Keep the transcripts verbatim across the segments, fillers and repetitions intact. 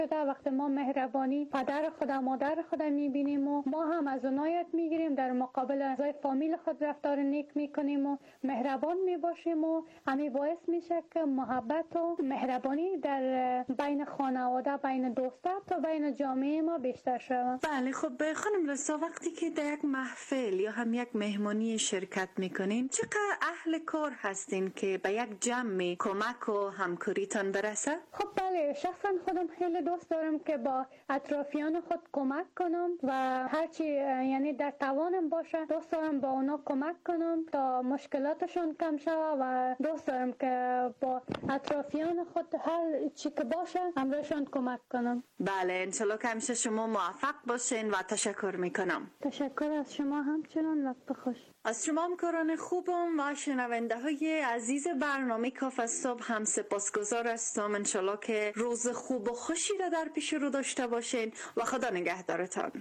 شده. وقتی ما مهربانی پدر خود مادر خود میبینیم و ما هم از اونها یاد میگیریم، در مقابل اعضای فامیل خود رفتار نیک میکنیم و مهربان میباشیم و همین باعث میشه که محبت و مهربانی در بین خانواده، بین دوستا و بین جامعه ما بیشتر شود. بله. خب خانم رسا، وقتی که در یک محفل یا هم یک مهمانی شرکت میکنین، چقدر اهل کار هستین که به یک جمع کمک و همکاریتان برسه؟ خب بله، شخصا خودم خیلی دوست دارم که با اطرافیان خود کمک کنم و هرچی یعنی در توانم باشه دوست دارم با اونا کمک کنم تا مشکلاتشون کم شود و دوست دارم که با اطرافیان خود هر چی که باشه همراهشون کمک کنم. بله، انشالله که همیشه شما موفق باشین و تشکر میکنم. تشکر از شما همچنان. وقت خوش. از شما همکاران خوبم و شنونده های عزیز برنامه کافه صبح هم سپاسگزار هستم. انشالله که روز خوب و خوشی را در پیش رو داشته باشین و خدا نگهدارتان.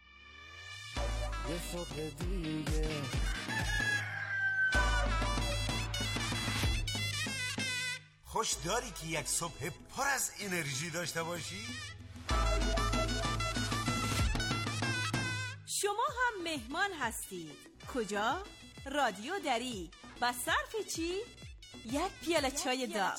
یه صبح دیگه خوش داری که یک صبح پر از انرژی داشته باشی؟ شما هم مهمان هستید. کجا؟ رادیو دری. با صرف چی؟ یک پیاله چای داغ.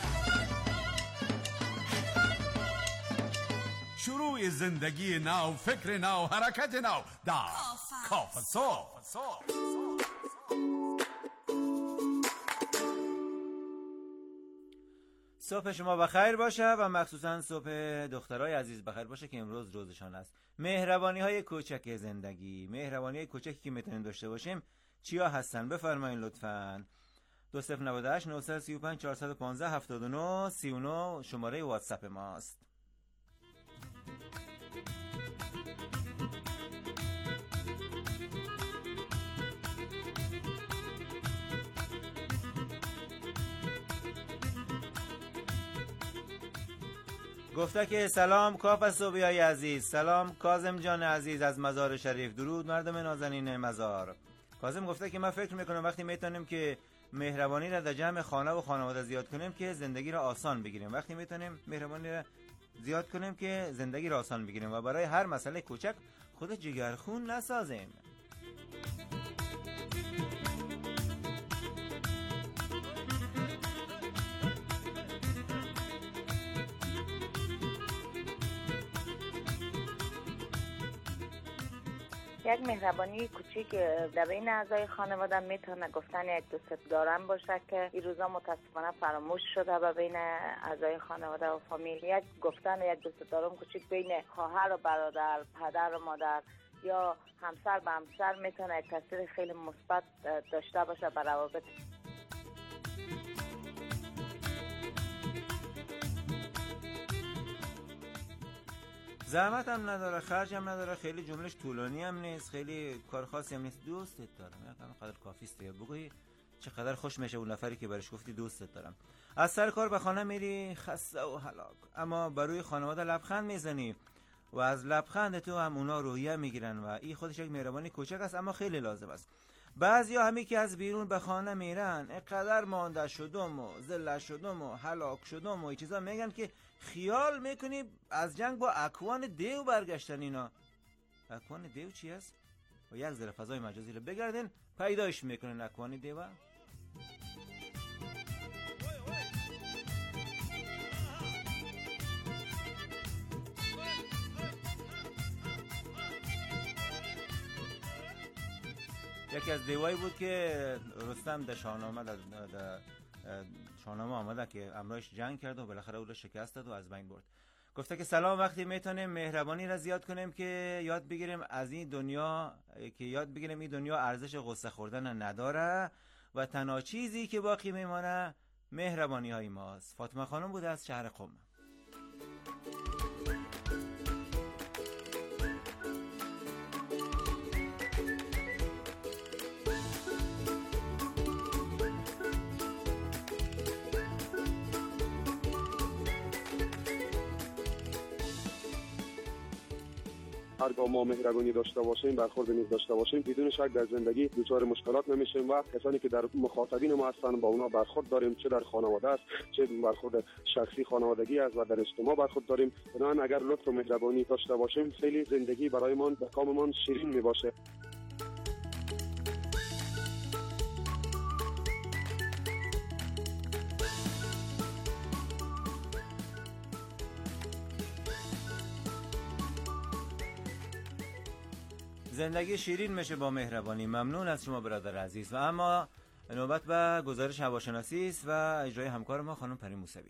شروع زندگی نو، فکر نو، حرکت نو در کافه صبح. صبح شما بخیر باشه و مخصوصا صبح دخترای عزیز بخیر باشه که امروز روزشان است. مهربانی های کوچک زندگی، مهربانی های کوچکی که میتونیم داشته باشیم چیا هستن؟ بفرمایید لطفاً. دو صفر نود و هشت نه سه پنج چهار یک پنج هفت نه سه نه شماره واتساپ ماست. گفته که سلام کافه صبحی های عزیز، سلام کاظم جان عزیز از مزار شریف، درود مردم نازنین مزار. کاظم گفته که من فکر میکنم وقتی میتونیم که مهربانی را در جمع خانه و خانواده زیاد کنیم که زندگی را آسان بگیریم. وقتی میتونیم مهربانی را زیاد کنیم که زندگی را آسان بگیریم و برای هر مسئله کوچک خود جگرخون نسازیم. یک مهربانی کوچیک در بین اعضای خانواده میتونه گفتن یک دوست دارم باشه که این روزا متاسفانه فراموش شده و بین اعضای خانواده و فامیل. یک گفتن یک دوست دارم کوچیک بین خواهر و برادر، پدر و مادر یا همسر به همسر میتونه یک تاثیر خیلی مثبت داشته باشه بر روابط. زحمت هم نداره، خرج هم نداره، خیلی جملش طولانی هم نیست، خیلی کار خاصی هم نیست. دوستت دارم یا قدر کافی است. بگویی چقدر خوش میشه اون نفری که برش گفتی دوستت دارم. از سر کار به خانه میری خسته و هلاک، اما بر روی خانواده لبخند میزنی و از لبخند تو هم اونا روحیه میگیرن و این خودش یک مهربانی کوچک است اما خیلی لازم است. بعضیا همی که از بیرون به خانه میرن اینقدر مانده شدم و ذله شدم و هلاک شدم و این چیزا میگن که خیال میکنی از جنگ با اکوان دیو برگشتن. اینا اکوان دیو چی است؟ و یک ذره فضای مجازی رو بگردین پیداش میکنن اکوان دیو. یکی از دیوایی بود که رستم در شاهنامه در شاهنامه آمده که امرایش جنگ کرد و بالاخره او را شکست داد و از بین برد. گفته که سلام، وقتی میتونیم مهربانی را زیاد کنیم که یاد بگیریم از این دنیا که یاد بگیریم این دنیا ارزش غصه خوردن نداره و تنها چیزی که باقی میمانه مهربانی های ماست. فاطمه خانم بود از شهر قم. هرگاه ما مهربانی داشته باشیم، برخورد نیک داشته باشیم، بدون شک در زندگی دچار مشکلات نمیشیم و کسانی که در مخاطبین ما هستند با اونا برخورد داریم، چه در خانواده است، چه برخورد شخصی خانوادگی است و در اجتماع برخورد داریم. بنابراین اگر لطف و مهربانی داشته باشیم، خیلی زندگی برایمان به کاممان شیرین میباشه. زندگی شیرین میشه با مهربانی. ممنون از شما برادر عزیز. و اما نوبت به گزارش هواشناسی است و اجرای همکار ما خانم پری موسوی.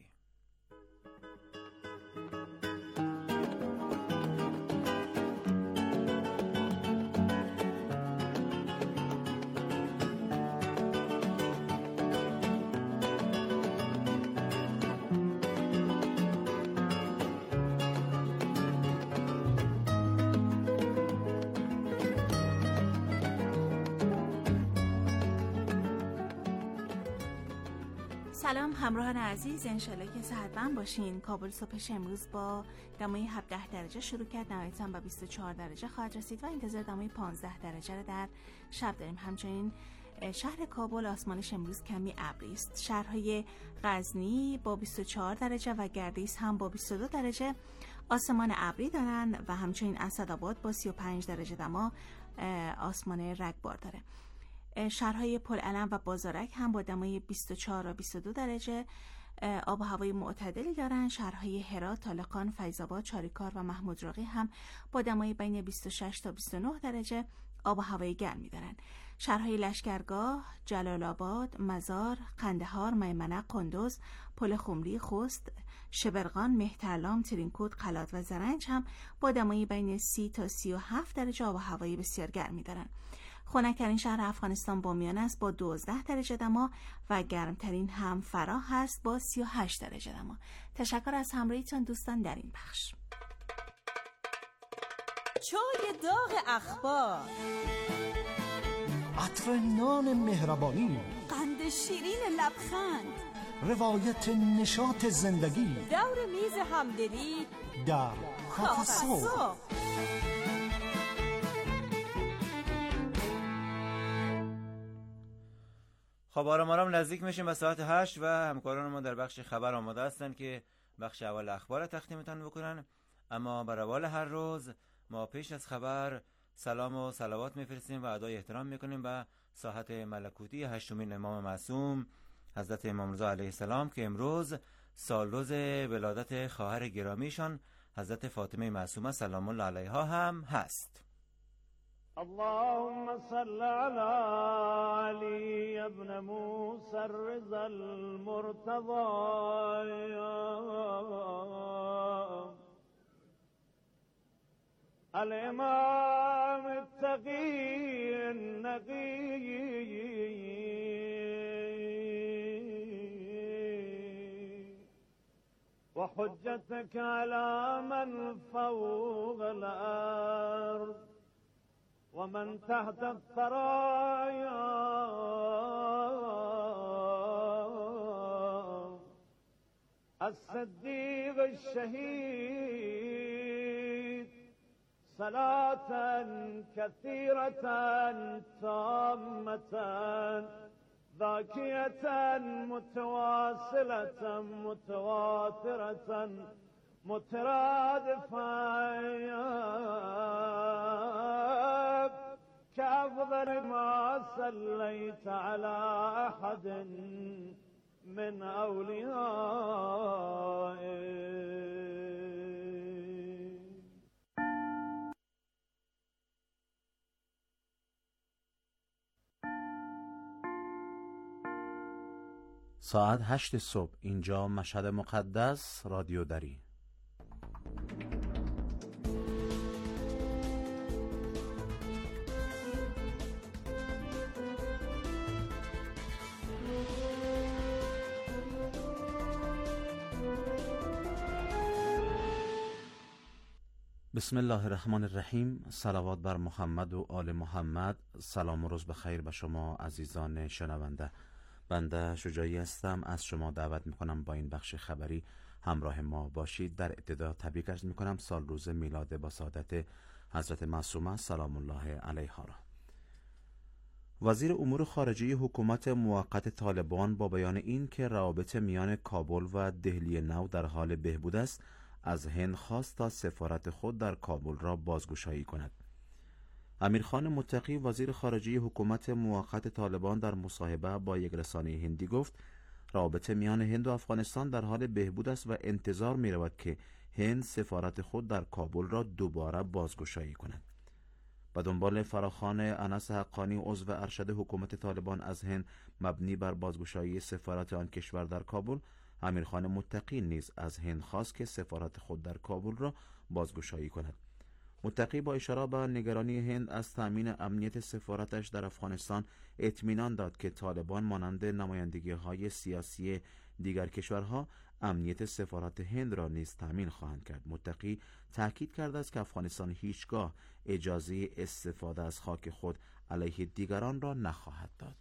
سلام همراهان عزیز، انشالله که صحتمند باشین. کابل صبحش امروز با دمای هفده درجه شروع کرد، نهایتاً با بیست و چهار درجه خواهد رسید و انتظار دمای پانزده درجه را در شب داریم. همچنین شهر کابل آسمانش امروز کمی ابری است. شهرهای غزنی با بیست و چهار درجه و گردیس هم با بیست و دو درجه آسمان ابری دارن و همچنین اسدآباد با سی و پنج درجه دما آسمان رگبار داره. شهرهای پلعلم و بازارک هم با دمای بیست و چهار و بیست و دو درجه آب و هوای معتدلی دارن. شهرهای هرات، طالقان، فیض‌آباد، چاریکار و محمود راقی هم با دمای بین بیست و شش تا بیست و نه درجه آب و هوای گرمی دارن. شهرهای لشکرگاه، جلال آباد، مزار، قندهار، میمنه، قندوز، پل خمری، خوست، شبرغان، مهترلام، ترینکوت، قلات و زرنج هم با دمای بین سی تا سی و هفت درجه آب و هوای بسیار گرمی دارن. خنک‌ترین شهر افغانستان بامیان است با دوازده درجه دما و گرمترین هم فراه هست با سی و هشت درجه دما. تشکر از همراهیتون دوستان در این بخش. چای داغ اخبار، عطر نان مهربانی، قند شیرین لبخند، روایت نشاط زندگی، دور میز همدلی در کافه صبح. خب آرام آرام نزدیک میشیم به ساعت هشت و همکاران ما در بخش خبر آماده هستن که بخش اول اخبار تقدیمتان بکنن. اما به روال هر روز ما پیش از خبر سلام و صلوات میفرستیم و ادای احترام میکنیم به ساحت ملکوتی هشتمین امام معصوم حضرت امام رضا علیه السلام که امروز سالروز ولادت خواهر گرامیشان حضرت فاطمه معصومه سلام الله علیها هم هست. اللهم صل على علي ابن موسى الرضا المرتضى الامام التقي النقي وحجتك على من فوق الارض ومن تحت الثرايا الصديق الشهيد صلاة كثيرة تامة ذاكية متواصلة متواترة مترادفة كأفضل ما صليت على أحد من أوليائك. ساعت هشت صبح، اینجا مشهد مقدس، رادیو دری. بسم الله الرحمن الرحیم. صلوات بر محمد و آل محمد. سلام و روز بخیر به شما عزیزان شنونده. بنده شجاعی هستم. از شما دعوت میکنم با این بخش خبری همراه ما باشید. در ابتدا تبریک عرض می‌کنم سال روز میلاد با سعادت حضرت معصومه سلام الله علیها را. وزیر امور خارجه حکومت موقت طالبان با بیان این که روابط میان کابل و دهلی نو در حال بهبود است، از هند خواست تا سفارت خود در کابل را بازگشایی کند. امیرخان متقی وزیر خارجه حکومت موقت طالبان در مصاحبه با یک رسانه هندی گفت روابط میان هند و افغانستان در حال بهبود است و انتظار می رود که هند سفارت خود در کابل را دوباره بازگشایی کند. به دنبال فراخوان انس حقانی عضو ارشد حکومت طالبان از هند مبنی بر بازگشایی سفارت آن کشور در کابل، امیرخان متقی نیز از هند خواست که سفارت خود در کابل را بازگشایی کند. متقی با اشاره به نگرانی هند از تأمین امنیت سفارتش در افغانستان اطمینان داد که طالبان مانند نمایندگی‌های سیاسی دیگر کشورها امنیت سفارت هند را نیز تأمین خواهند کرد. متقی تاکید کرده است که افغانستان هیچگاه اجازه استفاده از خاک خود علیه دیگران را نخواهد داد.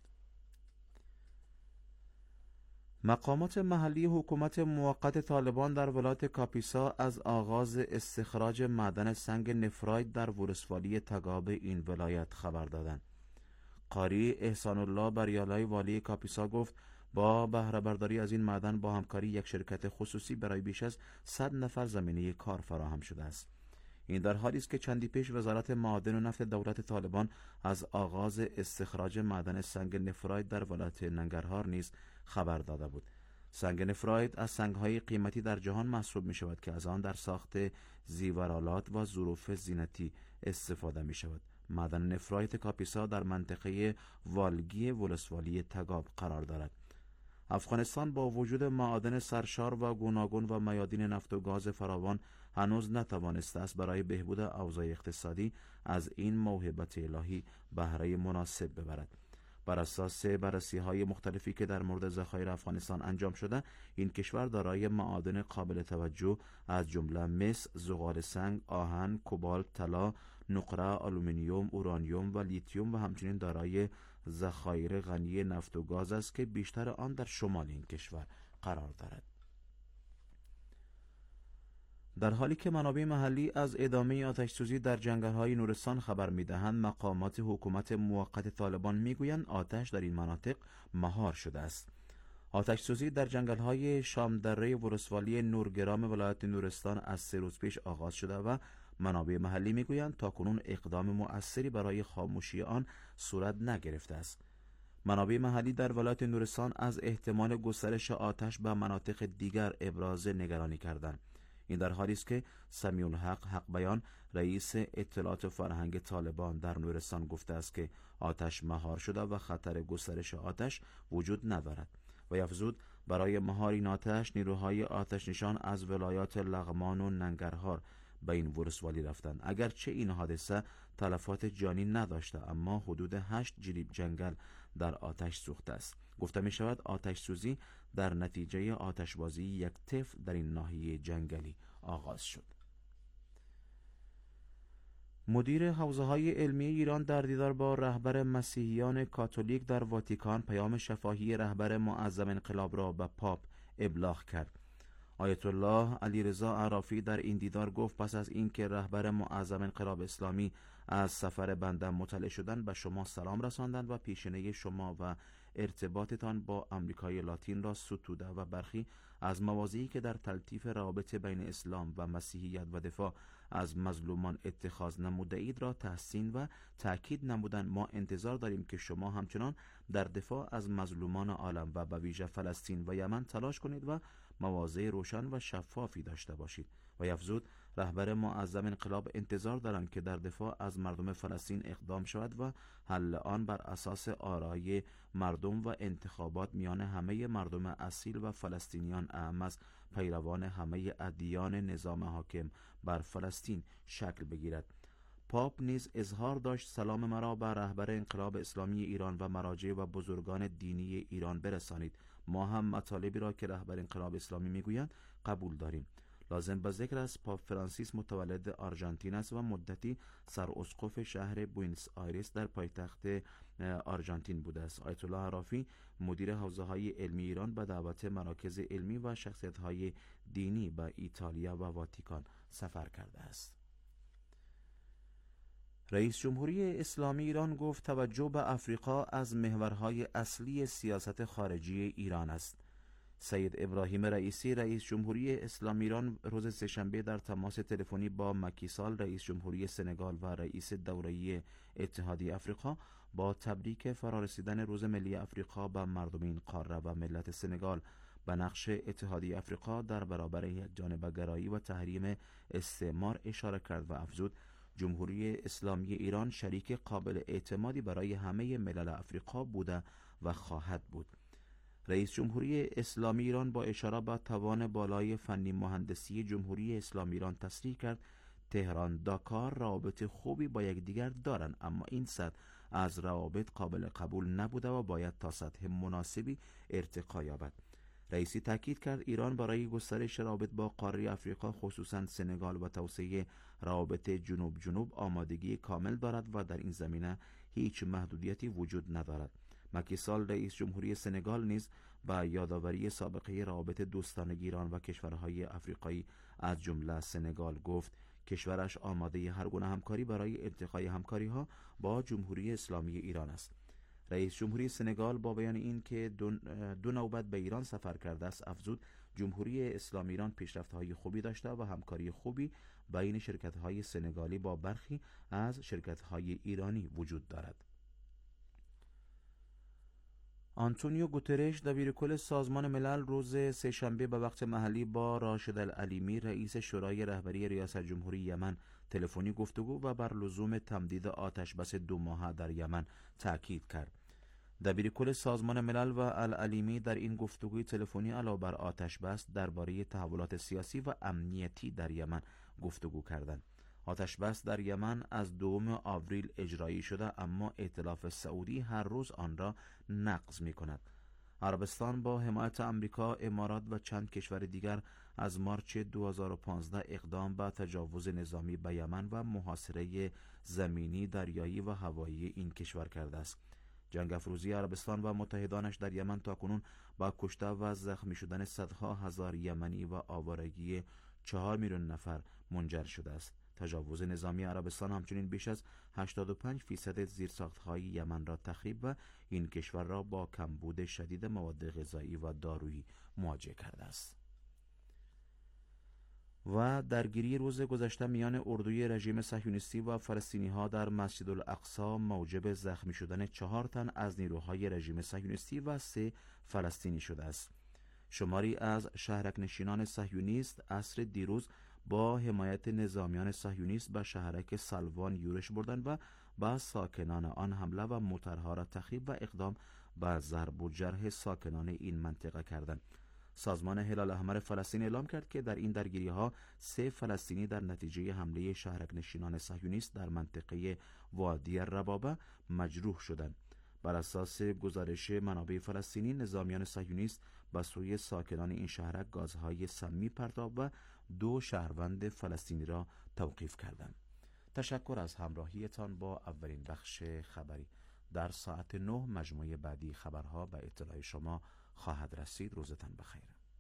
مقامات محلی حکومت موقت طالبان در ولایت کاپیسا از آغاز استخراج معدن سنگ نفراید در ولسوالی تگاب این ولایت خبر دادند. قاری احسان الله بریالای والی کاپیسا گفت با بهره برداری از این معدن با همکاری یک شرکت خصوصی برای بیش از صد نفر زمینه کار فراهم شده است. این در حالی است که چندی پیش وزارت معادن و نفت دولت طالبان از آغاز استخراج معدن سنگ نفراید در ولایت ننگرهار نیز خبر داده بود. سنگ نفراید از سنگ‌های قیمتی در جهان محسوب می شود که از آن در ساخت زیورآلات و ظروف زینتی استفاده می شود. معدن نفراید کاپیسا در منطقه والگی ولسوالی تگاب قرار دارد. افغانستان با وجود معادن سرشار و گوناگون و میادین نفت و گاز فراوان هنوز نتوانسته است برای بهبود اوضاع اقتصادی از این موهبت الهی بهره مناسب ببرد. بر اساس بررسی‌های مختلفی که در مورد ذخایر افغانستان انجام شده، این کشور دارای معادن قابل توجه از جمله مس، زغال سنگ، آهن، کوبالت، طلا، نقره، آلومینیوم، اورانیوم و لیتیوم و همچنین دارای ذخایر غنی نفت و گاز است که بیشتر آن در شمال این کشور قرار دارد. در حالی که منابع محلی از ادامه آتش‌سوزی در جنگل‌های نورستان خبر می‌دهند، مقامات حکومت موقت طالبان می‌گویند آتش در این مناطق مهار شده است. آتش‌سوزی در جنگل‌های شامدره ولسوالی نورگرام ولایت نورستان از سه روز پیش آغاز شده و منابع محلی می‌گویند تاکنون اقدام مؤثری برای خاموشی آن صورت نگرفته است. منابع محلی در ولایت نورستان از احتمال گسترش آتش به مناطق دیگر ابراز نگرانی کردند. این در حالی است که سمیع الحق حق بیان رئیس اطلاعات و فرهنگ طالبان در نورستان گفته است که آتش مهار شده و خطر گسترش آتش وجود ندارد و افزود برای مهار این آتش نیروهای آتش نشان از ولایات لغمان و ننگرهار به این ولسوالی رفتند. اگرچه این حادثه تلفات جانی نداشته، اما حدود هشت جریب جنگل در آتش سوخته است. گفته می شود آتش سوزی در نتیجه آتشبازی یک طفل در این ناحیه جنگلی آغاز شد. مدیر حوزه‌های علمی ایران در دیدار با رهبر مسیحیان کاتولیک در واتیکان پیام شفاهی رهبر معظم انقلاب را به پاپ ابلاغ کرد. آیت الله علیرضا عرافی در این دیدار گفت پس از اینکه رهبر معظم انقلاب اسلامی از سفر بنده مطلع شدند به شما سلام رساندند و پیشینه شما و ارتباطتان با امریکای لاتین را ستوده و برخی از مواضعی که در تلطیف روابط بین اسلام و مسیحیت و دفاع از مظلومان اتخاذ نموده اید را تحسین و تأکید نمودند. ما انتظار داریم که شما همچنان در دفاع از مظلومان عالم و به ویژه فلسطین و یمن تلاش کنید و مواضع روشن و شفافی داشته باشید. و افزود رهبر معظم انقلاب انتظار دارند که در دفاع از مردم فلسطین اقدام شود و حل آن بر اساس آرای مردم و انتخابات میان همه مردم اصیل و فلسطینیان اعم از پیروان همه ادیان نظام حاکم بر فلسطین شکل بگیرد. پاپ نیز اظهار داشت سلام مرا به رهبر انقلاب اسلامی ایران و مراجع و بزرگان دینی ایران برسانید. ما هم مطالبی را که رهبر انقلاب اسلامی میگویند قبول داریم. لازم به ذکر است پاپ فرانسیس متولد آرژانتین است و مدتی سراسقف شهر بوئنوس آیرس در پایتخت آرژانتین بوده است. آیت الله عرافی مدیر حوزه‌های علمی ایران به دعوت مراکز علمی و شخصیت‌های دینی به ایتالیا و واتیکان سفر کرده است. رئیس جمهوری اسلامی ایران گفت توجه به افریقا از محورهای اصلی سیاست خارجی ایران است. سید ابراهیم رئیسی رئیس جمهوری اسلامی ایران روز سه‌شنبه در تماس تلفنی با مکی سال رئیس جمهوری سنگال و رئیس دوره‌ای اتحادیه افریقا با تبریک فرارسیدن روز ملی افریقا به مردم این قاره و ملت سنگال به نقش اتحادیه افریقا در برابر یکجانبه‌گرایی و تحریم استعمار اشاره کرد و افزود جمهوری اسلامی ایران شریک قابل اعتمادی برای همه ملل افریقا بوده و خواهد بود. رئیس جمهوری اسلامی ایران با اشاره به توان بالای فنی مهندسی جمهوری اسلامی ایران تصریح کرد تهران داکار روابط خوبی با یکدیگر دارند، اما این سطح از روابط قابل قبول نبوده و باید تا سطح مناسبی ارتقا یابد. رئیسی تاکید کرد ایران برای گسترش روابط با قاره افریقا خصوصا سنگال و توسعه روابط جنوب جنوب آمادگی کامل دارد و در این زمینه هیچ محدودیتی وجود ندارد. مکی سال رئیس جمهوری سنگال نیز با یادآوری سابقه روابط دوستانه ایران و کشورهای افریقایی از جمله سنگال گفت کشورش آماده هر گونه همکاری برای ارتقای همکاری‌ها با جمهوری اسلامی ایران است. رئیس جمهوری سنگال با بیان این که دو, دو نوبت به ایران سفر کرده است افزود جمهوری اسلامی ایران پیشرفت‌های خوبی داشته و همکاری خوبی بین شرکت‌های سنگالی با برخی از شرکت‌های ایرانی وجود دارد. آنتونیو گوترش دبیرکل سازمان ملل روز سه‌شنبه به وقت محلی با راشد العلیمی رئیس شورای رهبری ریاست جمهوری یمن تلفنی گفتگو و بر لزوم تمدید آتش بس دو ماهه در یمن تاکید کرد. دبیرکل سازمان ملل و العلیمی در این گفتگوی تلفنی علاوه بر آتش بس درباره تحولات سیاسی و امنیتی در یمن گفتگو کردند. آتش بس در یمن از دوم آوریل اجرایی شده اما ائتلاف سعودی هر روز آن را نقض می کند. عربستان با حمایت آمریکا، امارات و چند کشور دیگر از مارچ دو هزار و پانزده اقدام به تجاوز نظامی به یمن و محاصره زمینی، دریایی و هوایی این کشور کرده است. جنگ افروزی عربستان و متحدانش در یمن تاکنون با کشته و زخمی شدن صدها هزار یمنی و آوارگی چهار میلیون نفر منجر شده است. تجاوز نظامی عربستان همچنین بیش از هشتاد و پنج فیصد زیرساخت‌های یمن را تخریب و این کشور را با کمبود شدید مواد غذایی و دارویی مواجه کرده است. و درگیری روز گذشته میان اردوی رژیم صهیونیستی و فلسطینی‌ها در مسجد الاقصی موجب زخمی شدن چهار تن از نیروهای رژیم صهیونیستی و سه فلسطینی شده است. شماری از شهرک‌نشینان صهیونیست عصر دیروز با حمایت نظامیان صهیونیست به شهرک سلوان یورش بردند و با ساکنان آن حمله و موترها را تخریب و اقدام به ضرب و جرح ساکنان این منطقه کردند. سازمان هلال احمر فلسطین اعلام کرد که در این درگیری‌ها سه فلسطینی در نتیجه حمله شهرک‌نشینان صهیونیست در منطقه وادی ربابه مجروح شدند. بر اساس گزارش منابع فلسطینی، نظامیان صهیونیست به سوی ساکنان این شهرک گازهای سمی پرتاب و دو شهروند فلسطینی را توقیف کردند. تشکر از همراهیتان با اولین بخش خبری. در ساعت نه مجموعه بعدی خبرها به اطلاع شما خواهد رسید. روزتان بخیر.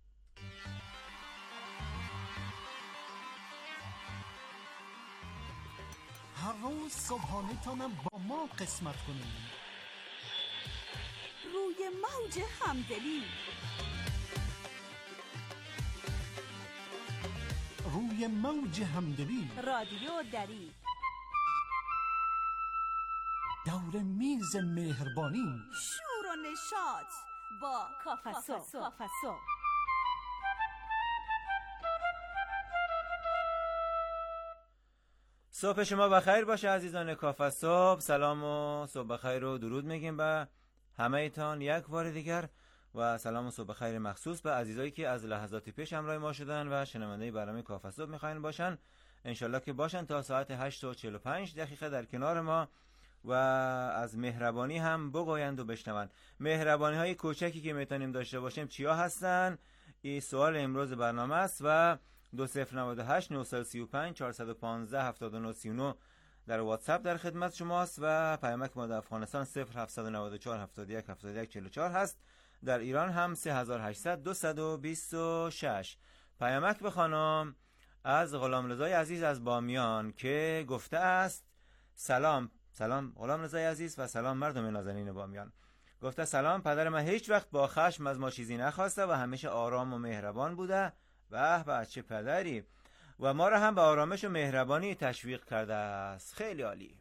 هر روز صبحانه تانم با ما قسمت کنید. روی موج همدلی، روی موج همدلی، رادیو دری، دور میز مهربانی، شور و نشاط با کافسو. صبح شما بخیر باشه عزیزان کافه صبح. سلام و صبح بخیر و درود میگیم به همه ایتان یک بار دیگر و سلام و صبح بخیر مخصوص به عزیزایی که از لحظاتی پیش همراه ما شدن و شنونده برنامه کافه صبح میخواین باشن. انشالله که باشن تا ساعت هشت و چهل و پنج دقیقه در کنار ما و از مهربانی هم بگویند و بشنوند. مهربانی های کوچکی که میتونیم داشته باشیم چیا هستن؟ این سوال امروز برنامه است و دو صفر نود و هشت نه سه پنج چهارصد و پانزده هفتاد و نه سی و نه در واتساپ در خدمت شماست و پیامک ما در افغانستان صفر هفتصد و نود و چهار هفتاد و یک هفتاد و یک چهل و چهار هست. در ایران هم سه هزار و هشتصد دویست و بیست و شش. پیامک بخوانم از غلامرضای عزیز از بامیان که گفته است سلام. سلام غلامرضای عزیز و سلام مردم نازنین بامیان. گفته سلام، پدر من هیچ وقت با خشم از ما چیزی نخواسته و همیشه آرام و مهربان بوده. به به چه پدری، و ما را هم به آرامش و مهربانی تشویق کرده است. خیلی عالی.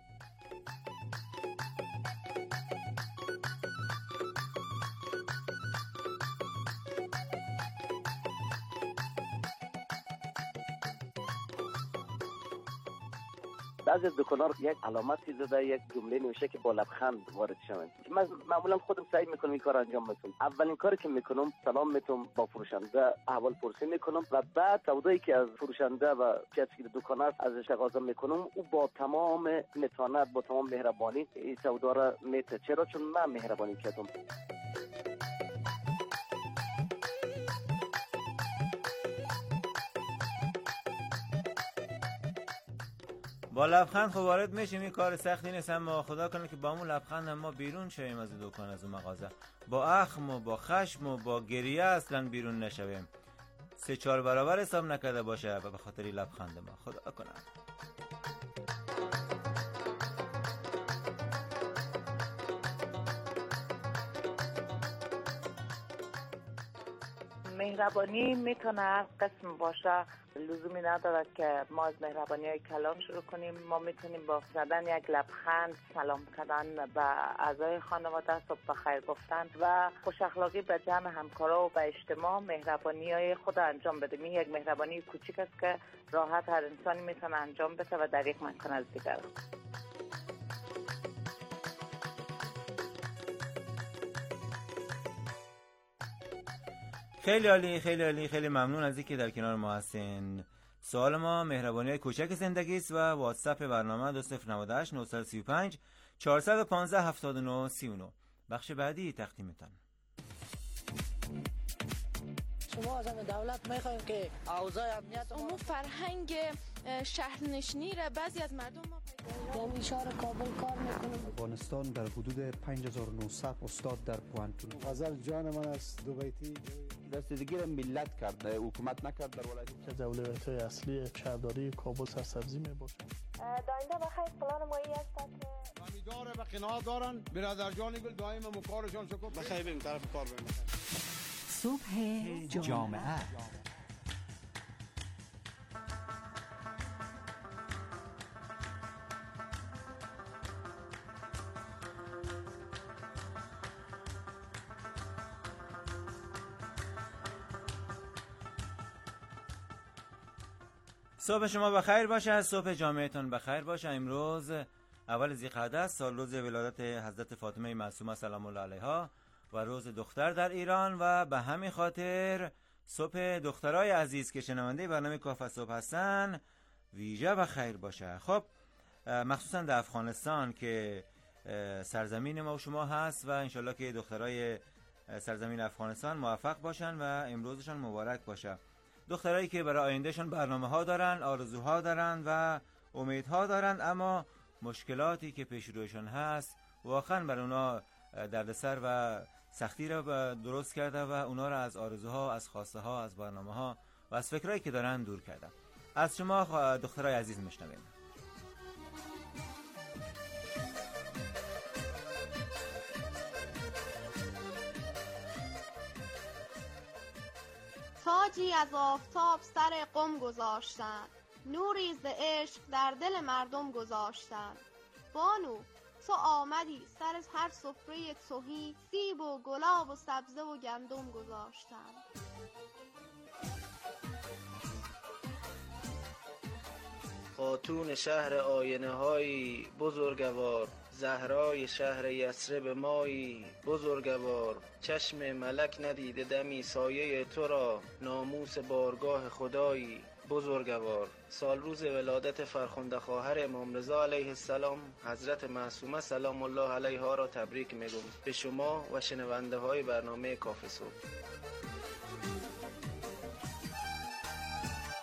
بعضی از دکانا یک علامتی زده، یک جمله نوشته که با لبخند وارد شوند. من معمولا خودم سعی میکنم این کار انجام بدم. اولین کاری که میکنم سلام میتونم با فروشنده احوال پرسی میکنم و بعد سودایی که از فروشنده و کسی که دکان است ازش تقاضا میکنم او با تمام متانت با تمام مهربانی این سودا را میته. چرا؟ چون من مهربانی کردم. با لبخند خب وارد میشیم، این کار سختی نیست، اما خدا کنه که با همون لبخند هم ما بیرون شویم از دکان، از مغازه، با اخم و با خشم و با گریه اصلا بیرون نشویم. سه چهار برابر حساب نکرده باشه و به خاطر لبخند ما. خدا کنه. مهربانی میتونه هر قسم باشه، لزومی نداره که ما از مهربانی های کلام شروع کنیم. ما میتونیم با زدن یک لبخند، سلام کردن به اعضای خانواده، صبح بخیر گفتن و خوش اخلاقی به جمع همکارا و به اجتماع مهربانی های خود انجام بدیم. این یک مهربانی کوچیک است که راحت هر انسانی میتونه انجام بده و در یک مکان از دیگر. خیلی عالی، خیلی عالی، خیلی ممنون از اینکه در کنار ما هستین. سوال ما مهربانی کوچک زندگی است و واتساپ برنامه دو صفر نود و هشت نه سه پنج چهارصد و پانزده هفتاد و نه سی و نه. بخش بعدی تقدیمتان. شما از دولت میخوایم که اوضاع امنیت امور فرهنگ شهرنشینی را بعضی از مردم ما یعنی شهر کابل کار میکنم. افغانستان در حدود پنج هزار و نهصد استاد در پوهنتون. غزل جان من است دو بیتی رسیدگی را ملت کرده، حکومت نکرد در ولایت. که اولویت اصلی شهرداری کابل سرسبزی میباشه. داینده بخیر پلان مایی است که امیدواره به قناعت دارن برادر جان گل دائم مکارشان شکر بخیر بریم طرف کار بریم. صبح جامعه. صبح شما بخیر باشه، صبح جامعتون بخیر باشه. امروز اول ذی‌قعده است، سال روز ولادت حضرت فاطمه معصومه سلام الله علیها و روز دختر در ایران و به همین خاطر صبح دخترای عزیز که شنونده برنامه کافه صبح هستن ویژه بخیر باشه. خب مخصوصا در افغانستان که سرزمین ما و شما هست و انشالله که دخترای سرزمین افغانستان موفق باشن و امروزشان مبارک باشه. دخترایی که برای آیندهشون برنامه ها دارن، آرزوها دارن و امیدها دارن، اما مشکلاتی که پیش رویشون هست واقعا بر اونا دردسر و سختی را درست کرده و اونا را از آرزوها، از خواسته ها، از برنامه ها و از فکرایی که دارن دور کرده. از شما دخترای عزیز میشنویم. تاجی از آفتاب سر قم گذاشتند، نوری ز عشق در دل مردم گذاشتند. بانو تو آمدی سر هر سفره تهی، سیب و گلاب و سبزه و گندم گذاشتند. خاتون شهر آینه های بزرگوار، زهرای شهر یثرب مایی بزرگوار. چشم ملک ندیده دمی سایه تو را، ناموس بارگاه خدایی بزرگوار. سال روز ولادت فرخنده خواهر امام رضا علیه السلام حضرت معصومه سلام الله علیها را تبریک میگم به شما و شنونده های برنامه کافه صبح.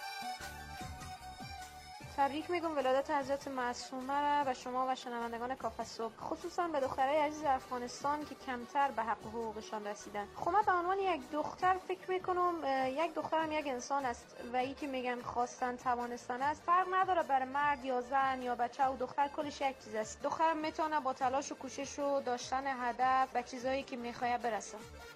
تبریک میگم ولادت حضرت معصومه را و شما و شنوندگان کافه صبح، خصوصا به دخترای عزیز افغانستان که کمتر به حق و حقوقشان رسیدن. خب من به عنوان یک دختر فکر میکنم یک دخترم یک انسان است و ای که میگن خواستن توانستن است، فرق نداره برای مرد یا زن یا بچه و دختر، کلش یک چیز است. دختر میتونه با تلاش و کوشش و داشتن هدف به چیزایی که میخواد برسه.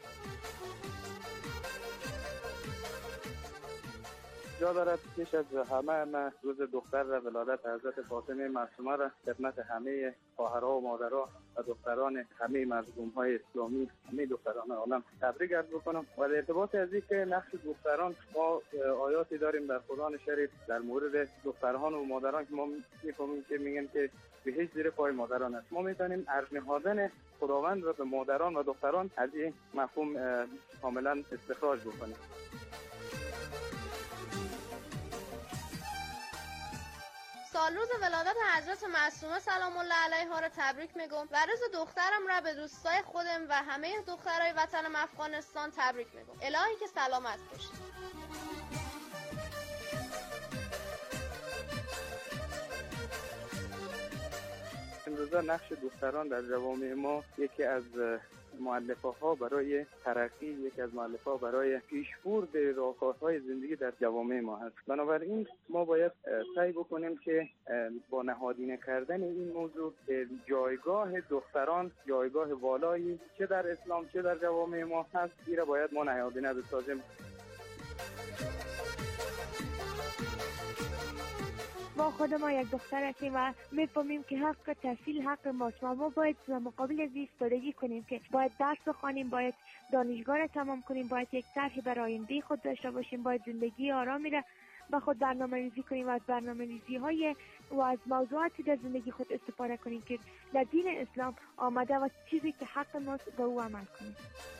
جا دارد پیش از همه من روز دختر و ولادت حضرت فاطمه معصومه را خدمت همه خواهرها و مادرها و دختران همه مظلوم‌های اسلامی، همه دختران عالم تبریک عرض بکنم. و در ارتباط از این که نقش دختران، ما آیاتی داریم در قرآن شریف در مورد دختران و مادران که ما می‌فهمیم که میگن که به هیچ زیر پای مادران است. ما می‌تونیم ارج نهادن خداوند را به مادران و دختران از این مفهوم کاملا استخراج بکنیم. سال روز ولادت حضرت معصومه سلام الله علیها را تبریک میگم و روز دخترم را به دوستای خودم و همه دخترای وطنم افغانستان تبریک میگم. الهی که سلامت باشید. امروزه نقش دختران در جوامع ما یکی از مؤلفه ها برای ترقی، یکی از مؤلفه ها برای پیشبرد راهکارهای زندگی در جوامع ما هست. بنابراین ما باید سعی بکنیم که با نهادینه کردن این موضوع جایگاه دختران، جایگاه والایی چه در اسلام چه در جوامع ما هست، این را باید ما نهادینه بسازیم. ما خود ما یک دختر هستیم و میفهمیم که حق تحصیل حق ماست و ما باید در مقابل از ایستادگی کنیم که باید درس بخوانیم، باید دانشگاه را تمام کنیم، باید یک طرح برای آینده خود داشته باشیم، باید زندگی آرامی را با خود برنامه‌ریزی کنیم و از برنامه‌ریزی های و از موضوعاتی در زندگی خود استفاده کنیم که در دین اسلام آمده و چیزی که حق ماست به او عمل کنیم.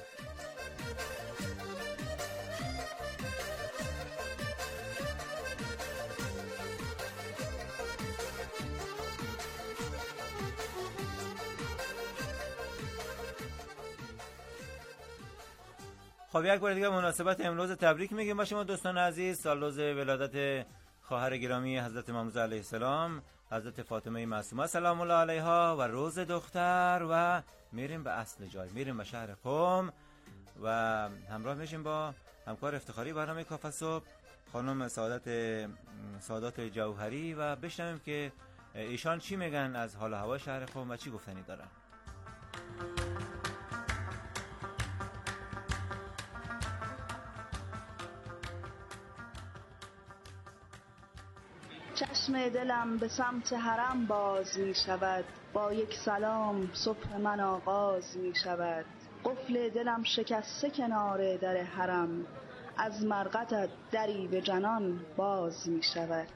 خب یک بار دیگه مناسبت امروز تبریک میگیم با شما دوستان عزیز. سال روز ولادت خواهر گرامی حضرت امام علیه السلام حضرت فاطمه معصومه سلام الله علیها و روز دختر. و میریم به اصل جای، میریم به شهر قم و همراه میشیم با همکار افتخاری برنامه کافه صبح خانم سعادت سعادت جوهری و بشنویم که ایشان چی میگن از حال و هوای شهر قم و چی گفتنی دارن. چشم دلم به سمت حرم باز می شود، با یک سلام صبح من آغاز می شود. قفل دلم شکسته کنار در حرم، از مرقدت دری به جنان باز می شود.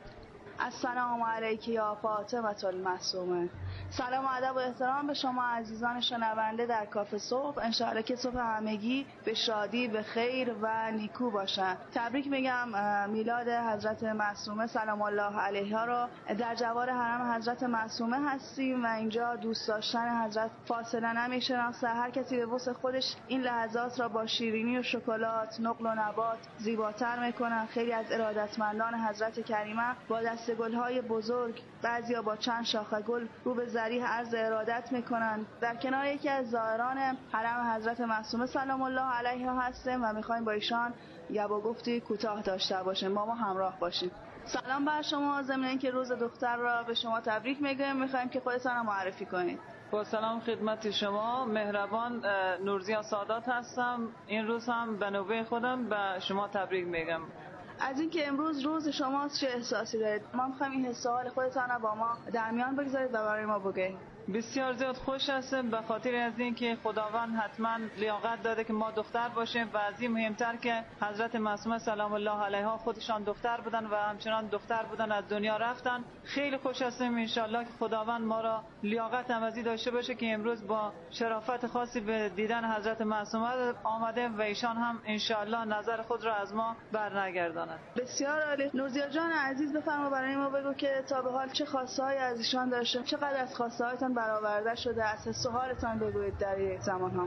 السلام علیک یا فاطمه المعصومه. سلام و ادب و احترام به شما عزیزان شنونده در کافه صبح. انشاءالله که صبح همگی به شادی، به خیر و نیکو باشن. تبریک میگم میلاد حضرت معصومه سلام الله علیها رو. در جوار حرم حضرت معصومه هستیم و اینجا دوست داشتن حضرت فاصله نمیشناسه. هر کسی به وسع خودش این لحظات را با شیرینی و شکلات، نقل و نبات زیباتر میکنن. خیلی از ارادتمندان حضرت کریمه با دست گل‌های بزرگ، بعضیا با چند شاخه گل رو به ذریح عرض ارادت میکنن. در کنار یکی از زائران حرم حضرت معصومه سلام الله علیها هستیم و میخوایم با ایشان گپ و گفتی کوتاه داشته باشیم. با ما همراه باشیم. سلام بر شما. ضمن اینکه روز دختر را به شما تبریک میگیم، میخوایم که خودتان را معرفی کنید. با سلام خدمت شما، مهربان نورزیا سادات هستم. این روز هم به نوبه خودم به شما تبریک میگم. از اینکه امروز روز شماست چه احساسی دارید؟ ما می‌خوایم این حس و حال خودتان را با ما در میان بگذارید و برای ما بگید. بسیار زیاد خوش هستم به خاطر از اینکه خداوند حتما لیاقت داده که ما دختر باشیم و از این مهمتر که حضرت معصومه سلام الله علیها خودشان دختر بودن و همچنان دختر بودن از دنیا رفتن. خیلی خوش هستم ان شاءالله که خداوند ما را لیاقت نمازی داشته باشه که امروز با شرافت خاصی به دیدن حضرت معصومه آمده و ایشان هم ان شاءالله نظر خود را از ما برنگردانند. بسیار عالی. نورزیا جان عزیز بفرما برای ما بگو که تا به حال چه خواسته‌ای از ایشان داشته، چقدر از خواسته‌هایتان برآورده شده، از حس و حالتان بگویید در این زمان ها.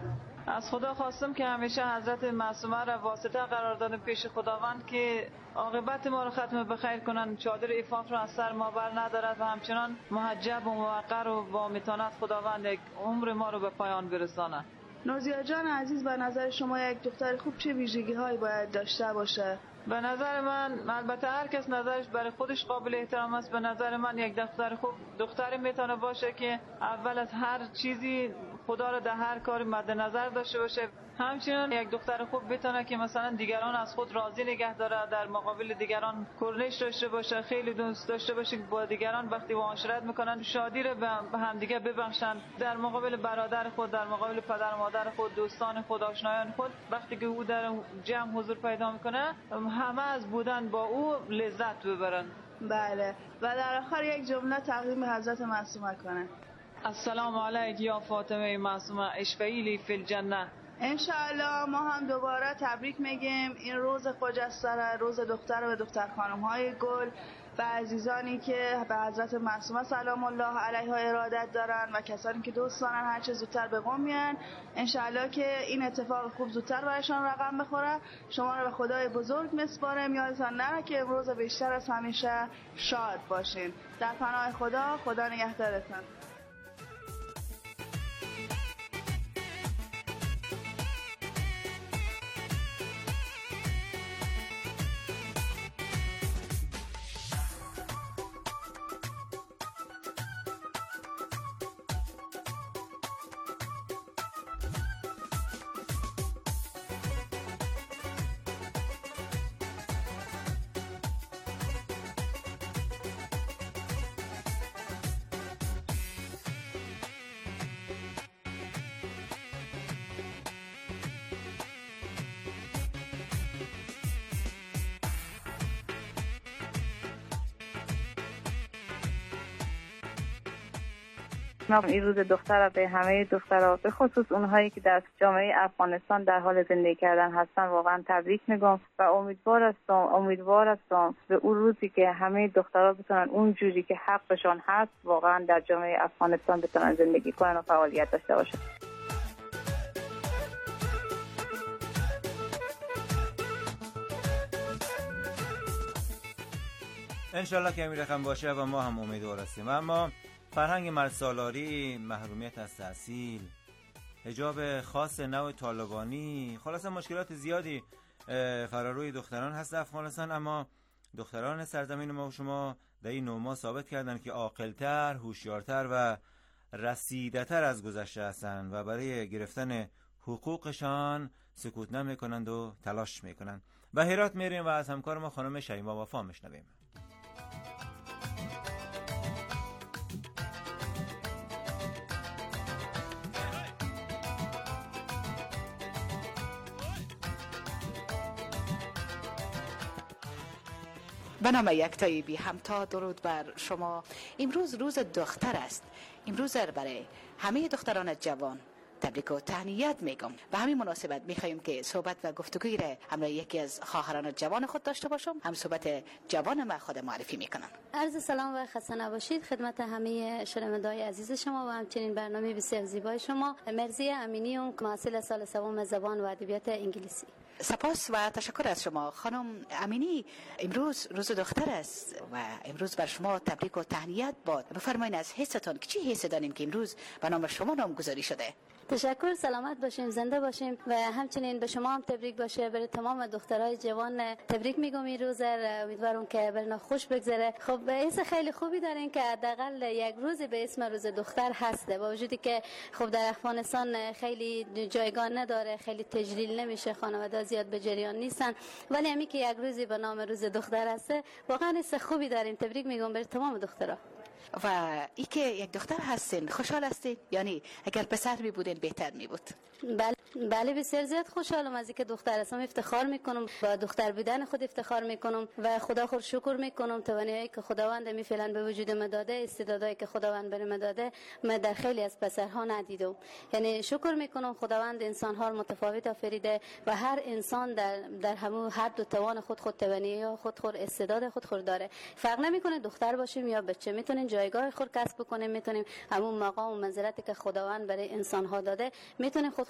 از خدا خواستم که همیشه حضرت معصومه را واسطه قرار دادم پیش خداوند که عاقبت ما را ختم بخیر کنن، چادر عفاف را از سر ما بر ندارد و همچنان محجب و موقر و با متانت خداوند یک عمر ما رو به پایان برساند. نازیه جان عزیز، به نظر شما یک دختر خوب چه ویژگی هایی باید داشته باشه؟ به نظر من، البته هر کس نظرش برای خودش قابل احترام است، به نظر من یک دختر خوب دختری میتونه باشه که اول از هر چیزی خدا را در هر کاری مد نظر داشته باشه. همچنین یک دختر خوب بتونه که مثلا دیگران از خود راضی نگه داره، در مقابل دیگران کرنش داشته باشه، خیلی دوست داشته باشه که با دیگران وقتی معاشرت میکنن شادی را به همدیگه ببخشند، در مقابل برادر خود، در مقابل پدر مادر خود، دوستان خود، آشنایان خود، وقتی که او در جمع حضور پیدا میکنه همه از بودن با او لذت ببرن. بله، و در آخر یک جمله تقدیم حضرت معصومه کنه. السلام علیک یا فاطمه معصومه، اشفعی لی فی الجنه. انشاءالله ما هم دوباره تبریک میگیم. این روز خجسته، روز دختر و دختر خانم های گل و عزیزانی که به حضرت معصومه سلام الله علیها ارادت دارن و کسانی که دوست دارن هر چه زودتر به قم میان، انشاءالله که این اتفاق خوب زودتر برایشان رقم بخوره. شما رو به خدای بزرگ میسپارم، یادتان نره که امروز بیشتر از همیشه شاد باشین. در پناه خدا، خدا نگهدارتان. این روز دختر به همه دخترها، به خصوص اونهایی که در جامعه افغانستان در حال زندگی کردن هستن، واقعا تبریک میگم و امیدوار هستم امیدوار هستم به اون روزی که همه دخترها بتونن اون جوری که حقشون هست واقعا در جامعه افغانستان بتونن زندگی کنن و فعالیت داشته باشن. انشالله که این رقم باشه و ما هم امیدوار هستیم. اما فرهنگ مردسالاری، محرومیت از تحصیل، حجاب خاص نوع طالبانی، خلاصه مشکلات زیادی فراروی دختران هست افغانستان. اما دختران سرزمین ما و شما در این نه ماه ثابت کردن که عاقل‌تر، هوشیارتر و رسیده‌تر از گذشته هستند و برای گرفتن حقوقشان سکوت نمی‌کنند و تلاش می‌کنند. و هرات میریم و از همکار ما خانم شیما وفا میشنویم. به نام یکتایی بی همتا، درود بر شما. امروز روز دختر است. امروز برای همه دختران جوان تبریک و تهنیت میگم. به همین مناسبت میخوایم که صحبت و گفتگویی را همراه یکی از خواهران جوان خود داشته باشم. هم صحبت جوان ما خود معرفی میکنن. عرض سلام و خسته نباشید خدمت همه شنوندگان عزیز شما و همچنین برنامه بسیار زیبای شما. مرزی امینیوم، محصل سال سوم زبان و ادبیات انگلیسی. سپاس و تشکر از شما خانم امینی. امروز روز دختر است و امروز بر شما تبریک و تهنیت باد. بفرمایید از حستان که چی حس دارین که امروز به نام شما نامگذاری شده؟ تشکر، سلامت باشیم، زنده باشیم و همچنین به شما هم تبریک باشه. برای تمام دخترای جوان تبریک میگم این روز. امیدوارم که برنا خوش بگذره. خب حس خیلی خوبی دارین که حداقل یک روزی به اسم روز دختر هسته، با وجودی که خب در افغانستان خیلی جایگاه نداره، خیلی تجلیل نمیشه، خانواده زیاد به جریان نیستن، ولی همین که یک روزی به نام روز دختر هسته واقعا حس خوبی دارین. تبریک میگم برای تمام دخترها. و ای که یک دختر هستین خوشحال هستین؟ یعنی اگر پسر می بودین بهتر می بود؟ بله بله بسیار زیاد خوشحالم از اینکه دختر هستم. افتخار میکنم با دختر بودن خود، افتخار میکنم و خدا خود شکر میکنم توانایی که خداوند می فعلا به وجود من داده، استعدادایی که خداوند بر من داده من در خیلی از پسرها ندیدم. یعنی شکر میکنم خداوند انسان ها متفاوت آفریده و هر انسان در در همون هر دو توان خود خود توانایی خود خود استعداد خود خود داره. فرق نمیکنه دختر باشیم یا بچه، میتونیم جایگاه خود کسب بکنیم، میتونیم همون مقام و منزلتی که خداوند برای انسان ها داده میتونیم خود خود به همون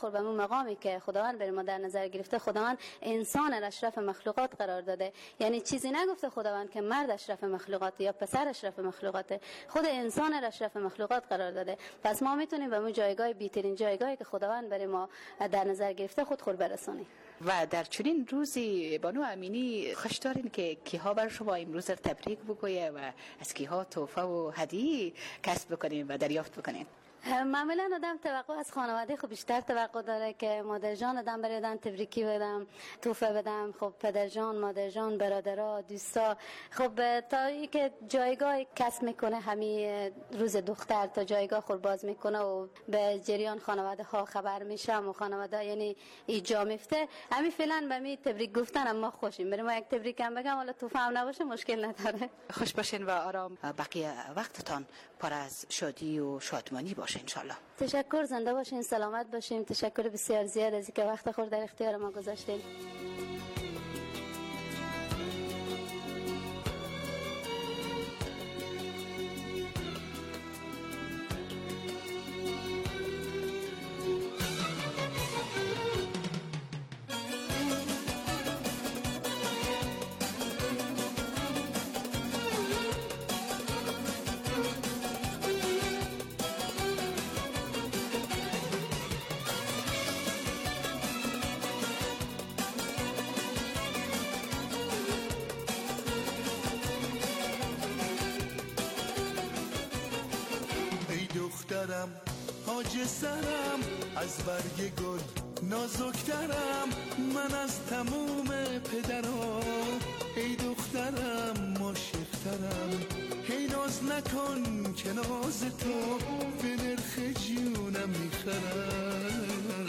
مقامی که خداوند بر ما در نظر گرفته، خداوند انسان را اشرف مخلوقات قرار داده. یعنی چیزی نگفته خداوند که مرد اشرف مخلوقات یا پسر اشرف مخلوقات، خود انسان را اشرف مخلوقات قرار داده. پس ما میتونیم به اون جایگاه بی‌ترین جایگاهی که خداوند برای ما در نظر گرفته خود خود برسونیم. و در چنین روزی بانو امینی خوش دارین که کیها بر شما امروز تبریک بگویه و از کیها تحفه و هدیه کسب بکنین و دریافت بکنین؟ معمولا آدم توقع از خانواده خب بیشتر توقع داره که مادر جان آدم برای آدم تبریکی بدم، تحفه بدم. خب پدر جان، مادر جان، برادرها، دوستا، خب تا اینکه جایگاه کسب میکنه همین روز دختر، تا جایگاه خود باز میکنه و به جریان خانواده ها خبر میشم و خانواده یعنی ایجا میفته، همین فعلا به می تبریک گفتن اما خوشیم. برای ما یک تبریک هم بگم، حالا توفه هم نباشه مشکل نداره. خوش باشین و آرام بقیه وقتتان پر از شادی و شادمانی باشه انشالله. تشکر، زنده باشین، سلامت باشین. تشکر بسیار زیاد از اینکه وقت خود در اختیار ما گذاشتین. دخترم تاج سرم، از برگ گل نازکترم من از تموم پدرام. ای دخترم عاشقترم، هی ناز نکن که ناز تو به نرخ جونم میخرم.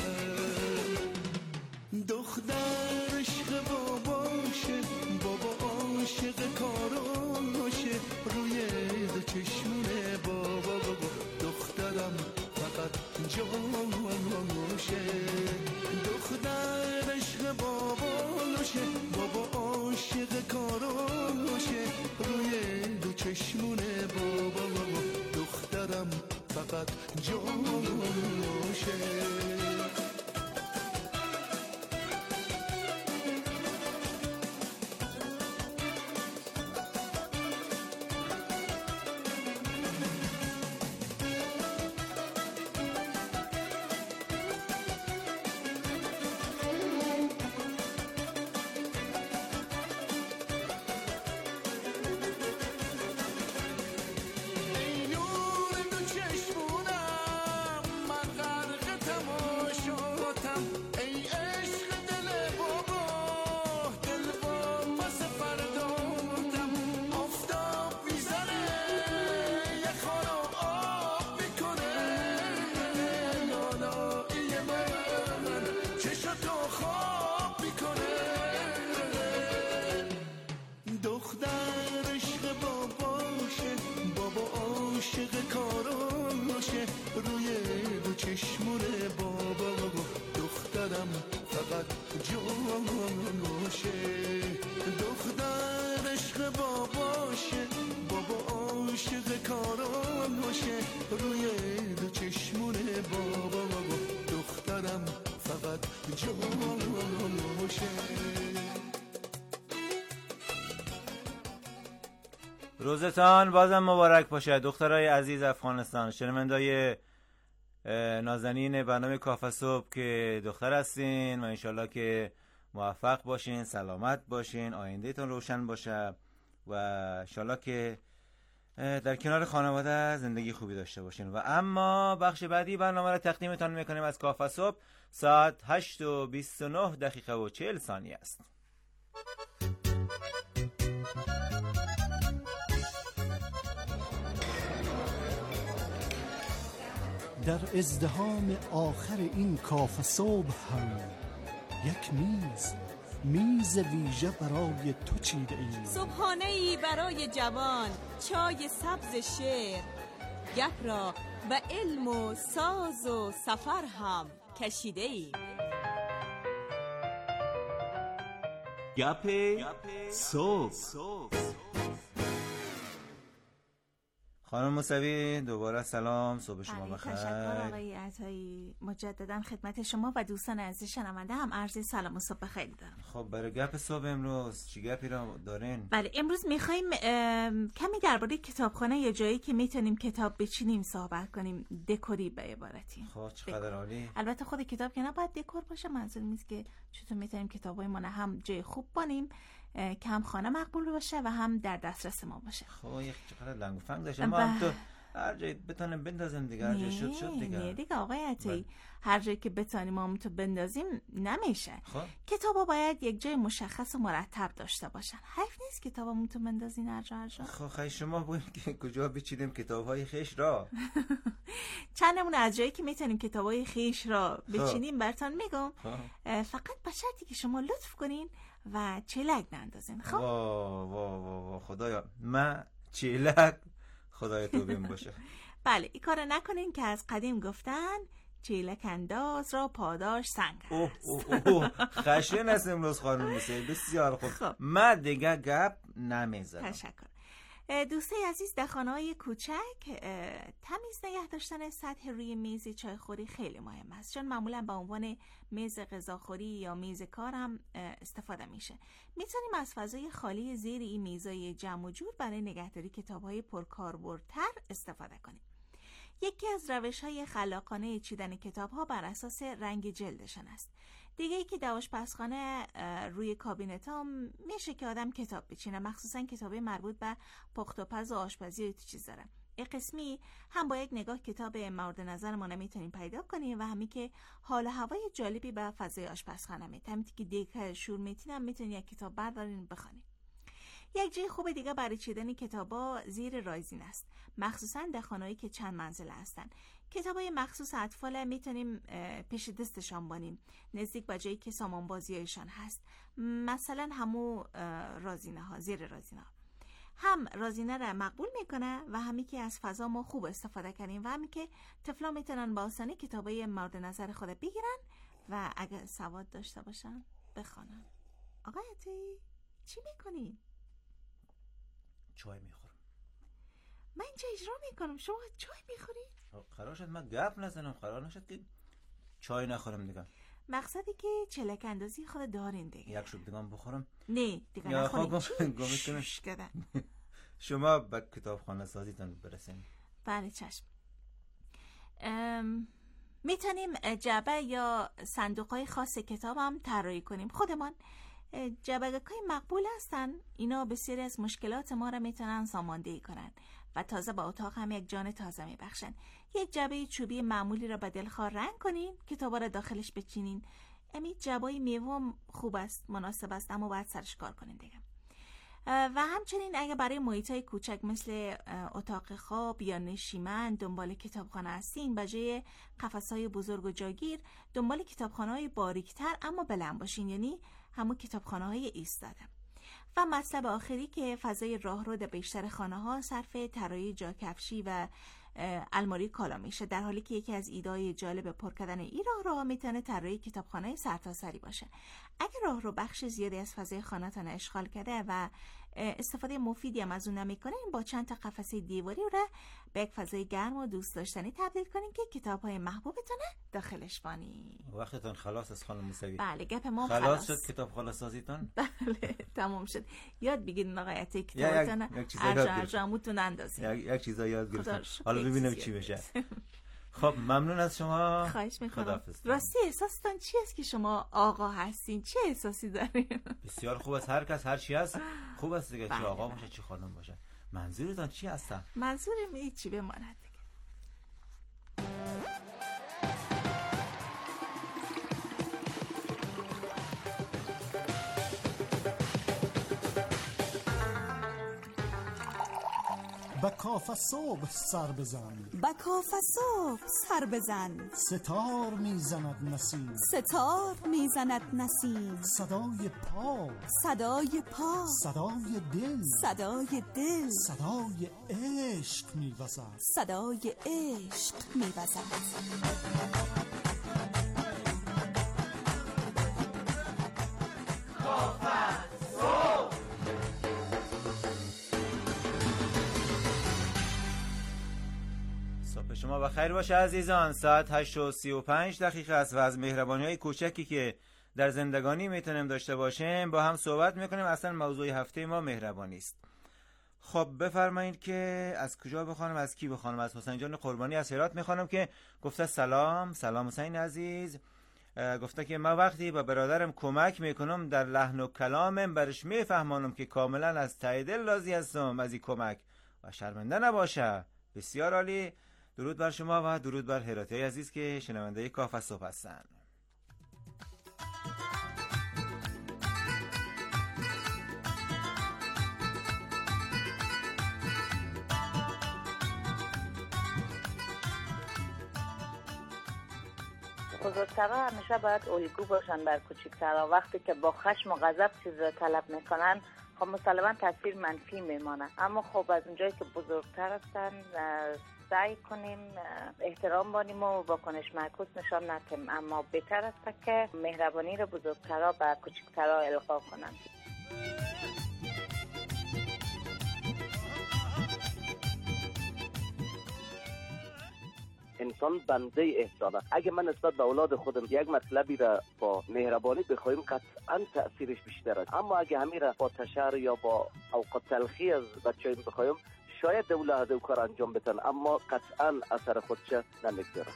دختر عشق باباشه، بابا عاشق کاراشه، روی دو چشمونه بابا بابا دخترم فقط جانشه. دختر عشق باباشه، بابا عاشق کاراشه، روی دو چشمونه بابا بابا دخترم فقط جانشه. روزتان بازم مبارک باشه دخترای عزیز افغانستان، شنوندای نازنین برنامه کافه صبح که دختر هستین و انشالله که موفق باشین، سلامت باشین، آینده تون روشن باشه و انشالله که در کنار خانواده زندگی خوبی داشته باشین. و اما بخش بعدی برنامه را تقدیمتان میکنیم از کافه صبح. ساعت هشت و بیست و نه دقیقه و چهل ثانیه است. در ازدحام آخر این کافه صبح هم یک میز میز ویژه برای تو چیده ایم. صبحانه ای برای جوان، چای سبز شعر، گپ را به علم و ساز و سفر هم کشیده ایم. گپ صبح. خانم موسوی دوباره سلام، صبح شما بخیر. تشکر آقای عطایی. مجددا خدمت شما و دوستان عزیز شنونده هم عرض سلام و صبح بخیر دارم. خب برای گپ صبح امروز چی گپی را دارین؟ بله امروز میخوایم کمی درباره کتابخانه یا جایی که میتونیم کتاب بچینیم صحبت کنیم، دکوری به عبارتی. خب چقدر عالی. البته خود کتاب که نباید دکور باشه، منظور نیست که چطور میتونیم کتابای ما هم جای خوب بانیم که هم خانه مقبول باشه و هم در دسترس ما باشه. خب یک چقدر لنگ و فنگ داشته، ما هم تو هر جایی بتونیم بندازیم دیگه، هر جایی شد شد دیگه. نه دیگه آقای عطایی، هر جایی که بتونیم ما هم تو بندازیم نمیشه. خب کتابا باید یک جای مشخص و مرتب داشته باشن. حیف نیست کتابامون تو بندازین هر جا هر جا. خب خیلی شما بگین که کجا بچینیم کتاب‌های خیش را. چند نمونه از جایی که میتونیم کتاب‌های خیش را بچینیم براتون میگم. فقط به شرطی که شما لطف کنین و چلک نندازین. خب وا وا وا خدایا، من چلک خدای تو بیم باشه. بله این کار نکنین که از قدیم گفتن چیلک انداز را پاداش سنگ است. اوه اوه اوه خشن است امروز خانم موسوی، بسیار خوب. خب. من دیگه گپ نمیذارم. تشکر. دوستای عزیز، در خانه‌های کوچک تمیز نگه داشتن سطح روی میز چایخوری خیلی مهم است، چون معمولا به عنوان میز غذاخوری یا میز کار هم استفاده میشه. میتونیم از فضای خالی زیر این میزای جمع و جور برای نگهداری کتاب‌های پرکاربردتر استفاده کنیم. یکی از روش‌های خلاقانه چیدن کتاب‌ها بر اساس رنگ جلدشان است. دیگه ای که در آشپزخانه روی کابینت ها میشه که آدم کتاب بچینه، مخصوصا کتابی مربوط به پخت و پز و آشپزی و تو چیز داره. این قسمی هم با یک نگاه کتاب مورد نظر ما نمیتونیم پیدا کنیم و همین که حال و هوای جالبی به فضای آشپزخانه میده. همین که دیگه شور میتینم میتونید یک کتاب بردارین بخونید. یک جای خوب دیگه برای چیدن کتابا زیر رایزین است، مخصوصا در خانه‌ای که چند منزله هستن. کتابای مخصوص اطفال میتونیم پیش دستشان بانیم، نزدیک به جایی که سامان بازیایشان هست، مثلا همو رازینه ها، زیر رازینه ها. هم رازینه را مقبول میکنه و همین که از فضا ما خوب استفاده کنیم و همین که طفلا میتونن با آسانی کتابای مورد نظر خود بگیرن و اگر سواد داشته باشن بخونن. آقای عطایی چی میکنین؟ چای میخورم. من اینجا اجرا میکنم، شما چای میخورید؟ قرار شد من گپ نزنم، قرار نشد که چای نخورم دیگه. مقصدی که چلک اندازی خود دارین دیگه. یک شب دیگه هم بخورم؟ نه دیگه نخورین. چی؟ شما به کتابخانه سازیتان برسین. بله چشم. ام... میتونیم جعبه یا صندوقهای خاص کتاب هم طراحی کنیم خودمان. جعبه‌های مقبول هستن، اینا بسیاری از مشکلات ما را میتونن ساماندهی کنن و تازه با اتاق هم یک جان تازه میبخشن. یک جعبه چوبی معمولی را به دلخواه رنگ کنین، کتابا را داخلش بچینین. امی جعبه میوه خوب است، مناسب است، اما باید سرش کار کنین دیگه. و همچنین اگه برای محیطای کوچک مثل اتاق خواب یا نشیمن دنبال کتابخانه هستین، به جای قفس‌های بزرگ و جاگیر دنبال کتابخانه‌های باریک‌تر اما بلند باشین، یعنی همون کتابخانه‌های ایستاده. و مطلب آخری که فضای راهرو در بیشتر خانه‌ها صرف طراحی جاکفشی و الماری کالا میشه، در حالی که یکی از ایده‌های جالب پر کردن این راهرو میتونه طراحی کتابخانه سرتاسری باشه. اگه راهرو بخش زیادی از فضای خانه‌تون اشغال کرده و استفاده مفیدی هم از اون نمیکنین، با چند تا قفسه دیواری رو به یک فضای گرم و دوست داشتنی تبدیل کنین که کتاب‌های محبوبتون داخلش بانی. وقتتون خلاص از خانم موسوی. بله گپ ما خلاص, خلاص شد کتابخانه سازیتون. بله تمام شد. یاد بگیرین آقای عطایی کتابتون ارجا ارجامتون اندازین. یک یک چیزا یاد گرفتم. حالا ببینم چی بشه. خب ممنون از شما. خواهش میکنم. راستی احساستان چی است که شما آقا هستین؟ چه احساسی دارین؟ بسیار خوب است، هر کس هر چی هست خوب است دیگه، چه آقا باشه چه خانم باشه. منظورتان چی هستن؟ منظورم هیچی بماند دیگه. به کاف صبح سر بزن، به کاف صبح سر بزن، ستار میزند نسیم، ستار میزند نسیم، صدای پا، صدای پا، صدای دل، صدای دل، صدای عشق میوزد، صدای عشق میوزد. شما بخیر باشه عزیزان. ساعت هشت و سی و پنج دقیقه است و از مهربانی های کوچکی که در زندگانی میتونیم داشته باشیم با هم صحبت میکنیم. اصلا موضوع هفته ما مهربانی است. خب بفرمایید که از کجا بخوانم، از کی بخوانم؟ از حسین جان قربانی از هرات میخوانم که گفته سلام سلام حسین عزیز. گفته که من وقتی با برادرم کمک میکنم در لحن و کلامم برش میفهمانم که کاملا از ته دل راضی هستم از این کمک و شرمنده نباشه. بسیار عالی. درود بر شما و درود بر هراتی عزیز که شنونده کاف صبح هستن. بزرگترها همیشه باید الگو باشن بر کوچکترها. وقتی که با خشم و غضب چیز رو طلب میکنن خب مسلما تاثیر منفی میمانه. اما خب از اونجایی که بزرگتر هستن سعی کنیم احترام بانیم و واکنش معکوس نشان ندیم، اما بهتر است که مهربانی رو بزرگترها به کوچکترها القا کنند. انسان بنده احسان است. اگه من نسبت به اولاد خودم یک مطلبی را با مهربانی بخوایم قطعا تأثیرش بیشتر است، اما اگه همین را با تشر یا با اوقات تلخی از بچه‌ایم بخوایم شاید دولت دو کار انجام بدن اما قطعا اثر خودش نمیگذاره.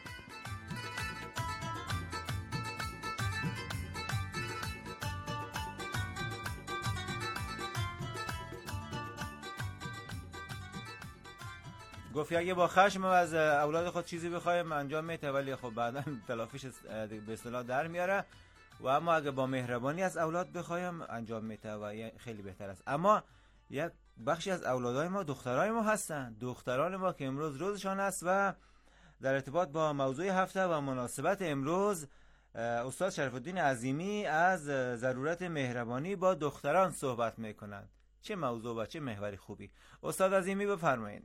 گفتی اگه با خشم از اولاد خود چیزی بخوایم انجام میده ولی خب بعدا تلافیش به اصطلاح در میاره، و اما اگه با مهربانی از اولاد بخوایم انجام میده و خیلی بهتر است. اما یک بخشی از اولادای ما دخترای ما هستن، دختران ما که امروز روزشان است و در ارتباط با موضوع هفته و مناسبت امروز استاد شرف الدین عظیمی از ضرورت مهربانی با دختران صحبت میکنند. چه موضوع و چه محوری خوبی. استاد عظیمی بفرمایید.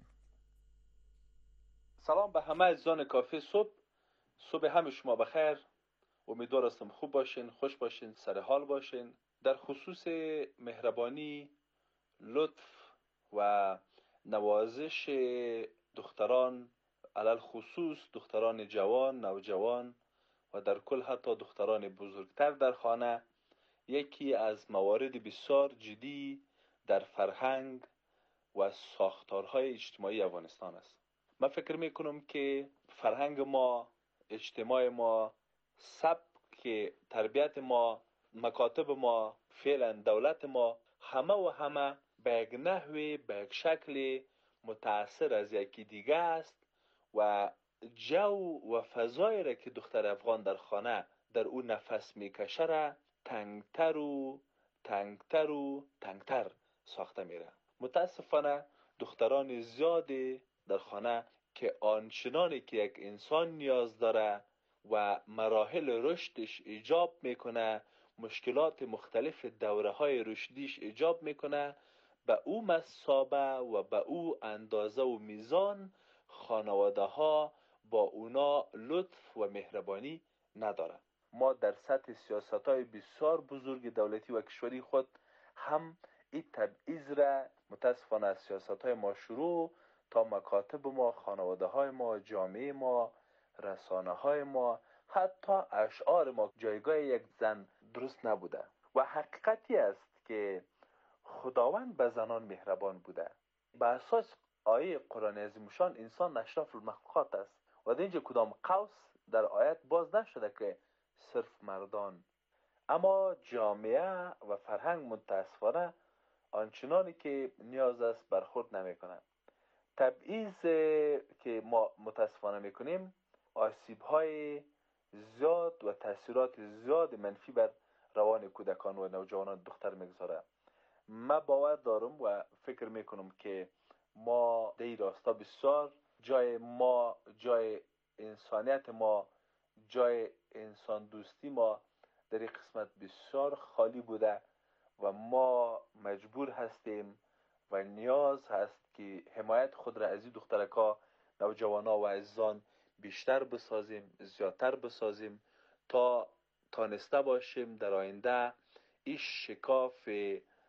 سلام به همه عزیزان کافی صبح. صبح همه شما بخیر. امیدوار هستم خوب باشین، خوش باشین، سر حال باشین. در خصوص مهربانی، لطف و نوازش دختران، علل خصوص دختران جوان، نوجوان و در کل حتی دختران بزرگتر در خانه، یکی از موارد بسیار جدی در فرهنگ و ساختارهای اجتماعی افغانستان است. من فکر میکنم که فرهنگ ما، اجتماع ما، سبک تربیت ما، مکاتب ما، فعلا دولت ما، همه و همه به یک نحوی، به یک شکل متأثر از یکی دیگه است و جو و فضایی را که دختر افغان در خانه در اون نفس میکشه را تنگتر و تنگتر و تنگتر ساخته میره. متاسفانه دختران زیادی در خانه که آنچنانی که یک انسان نیاز داره و مراحل رشدش ایجاب میکنه، مشکلات مختلف دوره های رشدیش ایجاب میکنه، به او مثابه و به او اندازه و میزان خانواده ها با اونا لطف و مهربانی نداره. ما در سطح سیاست های بسیار بزرگ دولتی و کشوری خود هم این تبعیض را متاسفانه از سیاست های ما شروع تا مکاتب ما، خانواده های ما، جامعه ما، رسانه های ما، حتی اشعار ما جایگاه یک زن درست نبوده. و حقیقتی است که خداوند به زنان مهربان بوده. به اساس آیه قرآن عظیمشان انسان اشرف المخلوقات است و در اینجا کدام قوس در آیت باز نشده که صرف مردان. اما جامعه و فرهنگ متاسفانه آنچنانی که نیاز است برخورد نمی کنند. تبعیض که ما متاسفانه میکنیم آسیب های زیاد و تاثیرات زیاد منفی بر روان کودکان و نوجوانان دختر میگذاره. من باور دارم و فکر میکنم که ما در این راستا بسیار جای ما، جای انسانیت ما، جای انسان دوستی ما در این قسمت بسیار خالی بوده و ما مجبور هستیم و نیاز هست که حمایت خود را از این دخترکا، نوجوانا و عزیزان بیشتر بسازیم، زیادتر بسازیم تا تانسته باشیم در آینده این شکاف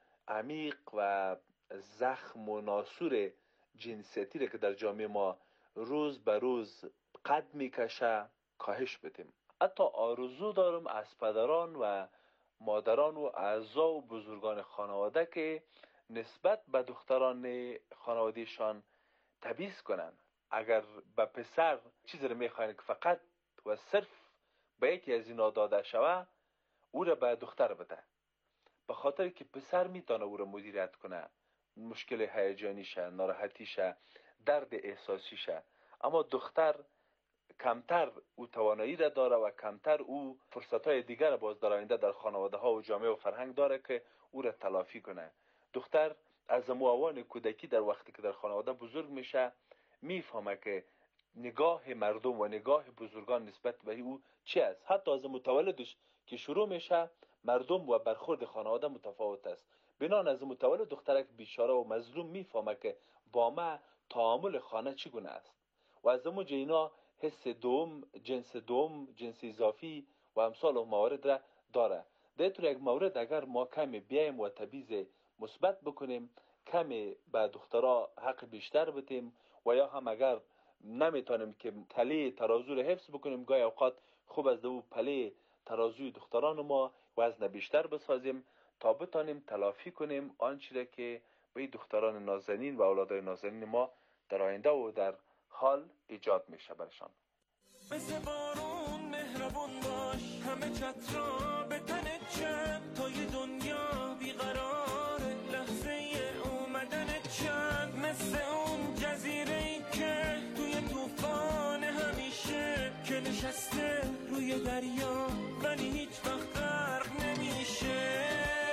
عمیق و زخم و ناسور جنسیتی را که در جامعه ما روز به روز قد میکشه کاهش بدیم. حتی آرزو دارم از پدران و مادران و اعضا و بزرگان خانواده که نسبت به دختران خانوادهشان تبعیض کنن. اگر به پسر چیزی رو میخواین که فقط و صرف به یکی از اینا داده شوه، او را به دختر بده، به خاطر که پسر میتونه او را مدیریت کنه، مشکل هیجانیشه، ناراحتیشه، درد احساسیشه. اما دختر کمتر او توانایی را داره و کمتر او فرصتهای دیگر باز در آینده در خانواده ها و جامعه و فرهنگ داره که او را تلافی کنه. دختر از موان کودکی در وقتی که در خانواده بزرگ میشه میفهمه که نگاه مردم و نگاه بزرگان نسبت به او چی است. حتی از متولدش که شروع میشه مردم و برخورد خانواده متفاوت است. بنان از متولد دخترک بیچاره و مظلوم میفهمه که با ما تعامل خانه چگونه است و از اون جینا حس دوم، جنس دوم، جنس اضافی و امثال و موارد را داره. در طور یک مورد اگر ما کمی بیایم و تبعیض مثبت بکنیم، کمی به دخترها حق بیشتر بدیم و یا هم اگر نمیتونیم که تله ترازو را حفظ بکنیم، گاهی اوقات خوب از دو پله ترازوی دختران ما وزن بیشتر بسازیم تا بتانیم تلافی کنیم آنچه را که به دختران نازنین و اولادای نازنین ما در آینده و در حال ایجاد میشه برشان. مثل بارون مهربون باش، همه چترا به تنت چند تا یه دنیا بیقراره، لحظه اومدنت چند، مثل اون جزیره‌ای که توی طوفان همیشه که نشسته روی دریا ولی هیچ وقت غرق نمیشه.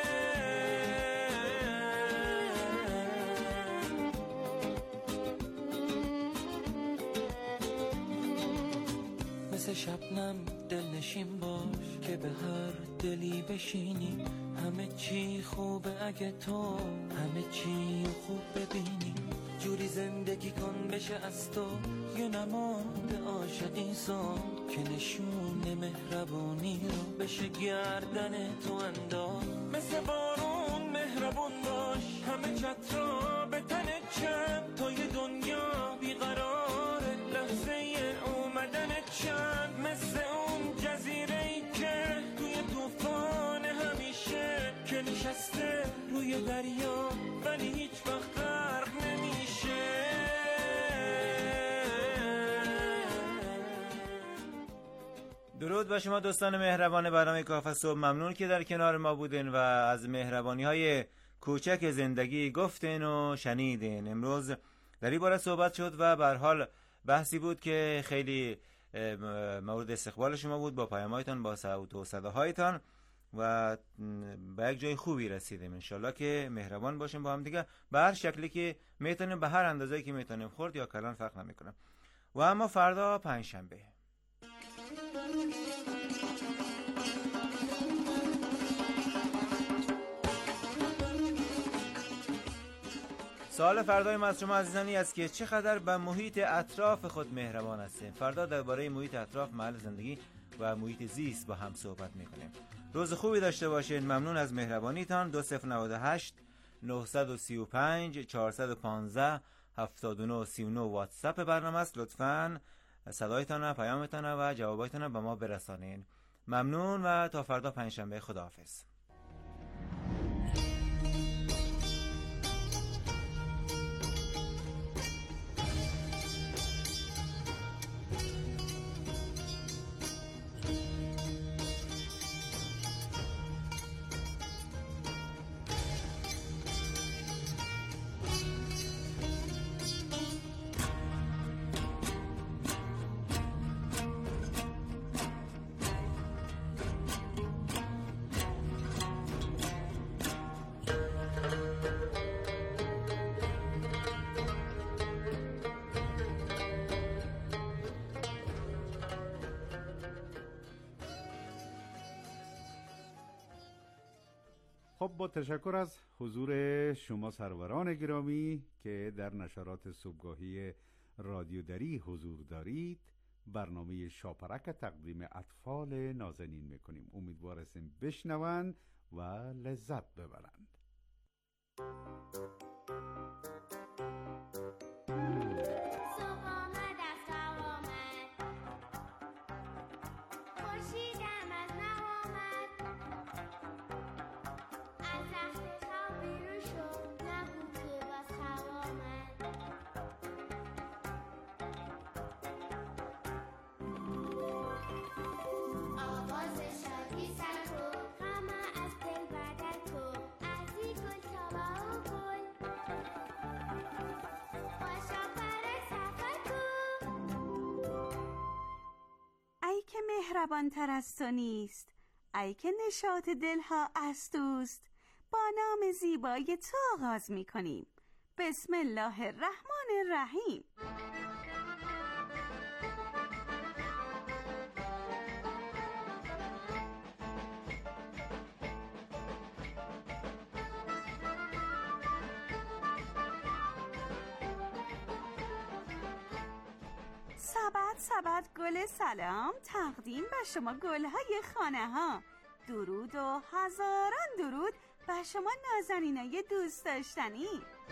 مثل شبنم دلنشین باش که به هر دلی بشینی، همه چی خوبه اگه تو همه چی خوب ببینی، جوری زندگی کن بشه از تو یه نماد عاشقی سان که نشون مهربونی رو بشه گردن تو انداز. مثل بارون مهربون باش، همه چترا به تنت چند تا یه دنیا بیقراره، لحظه اومدنت چند، مثل اون جزیره‌ای که توی طوفان همیشه که نشسته روی دریا ولی هیچ وقت غرق نمیشه. درود با شما دوستان مهربان برنامه کافه صبح. ممنون که در کنار ما بودین و از مهربانی های کوچک زندگی گفتین و شنیدین. امروز در این باره صحبت شد و به هر حال بحثی بود که خیلی مورد استقبال شما بود، با پیام‌هایتان، با صوت و صداهایتان و به یک جای خوبی رسیدیم. انشالله که مهربان باشیم با هم دیگه، به هر شکلی که میتونیم، به هر اندازه‌ای که میتونیم، خورد یا کلان فرق نمیکنه. و اما فردا پنجشنبه سوال فردای ما از شما عزیزانی است که چقدر به محیط اطراف خود مهربان هستیم. فردا درباره محیط اطراف، محل زندگی و محیط زیست با هم صحبت میکنیم. روز خوبی داشته باشین. ممنون از مهربانیتان. دو صفر نود و هشت نه سه پنج چهارصد و پانزده هفتاد و نه سی و نه واتساپ برنامه است. لطفاً صدایتان، پیامتان و جوابایتان به ما برسانین. ممنون و تا فردا پنجشنبه. خداحافظ. خب با تشکر از حضور شما سروران گرامی که در نشرات صبحگاهی رادیو دری حضور دارید، برنامه شاپرک تقدیم اطفال نازنین میکنیم. امیدوار هستیم بشنوند و لذت ببرند. صبح آمد مهربان تر از تو نیست، ای که نشاط دلها از توست. با نام زیبای تو آغاز می کنیم. بسم الله الرحمن الرحیم. سبد سبد گل سلام، تقدیم به شما گلهای خانه ها. درود و هزاران درود به شما نازنینای دوست داشتنی.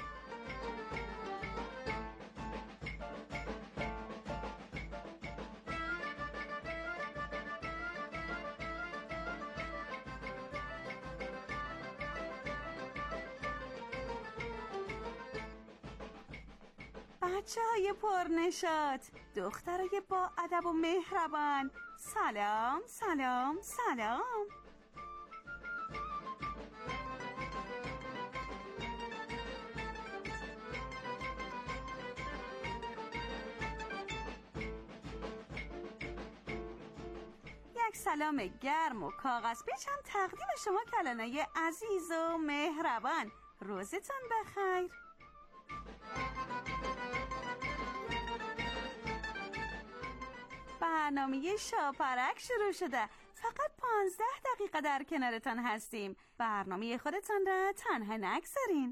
بچه های پرنشاط، دخترای با ادب و مهربان، سلام سلام سلام. یک سلام گرم و کاغذ پیچم تقدیم شما کلانای عزیز و مهربان. روزتون بخیر. برنامه شاپرک شروع شده. فقط پانزده دقیقه در کنارتان هستیم. برنامه خودتان را تنها نگذارین.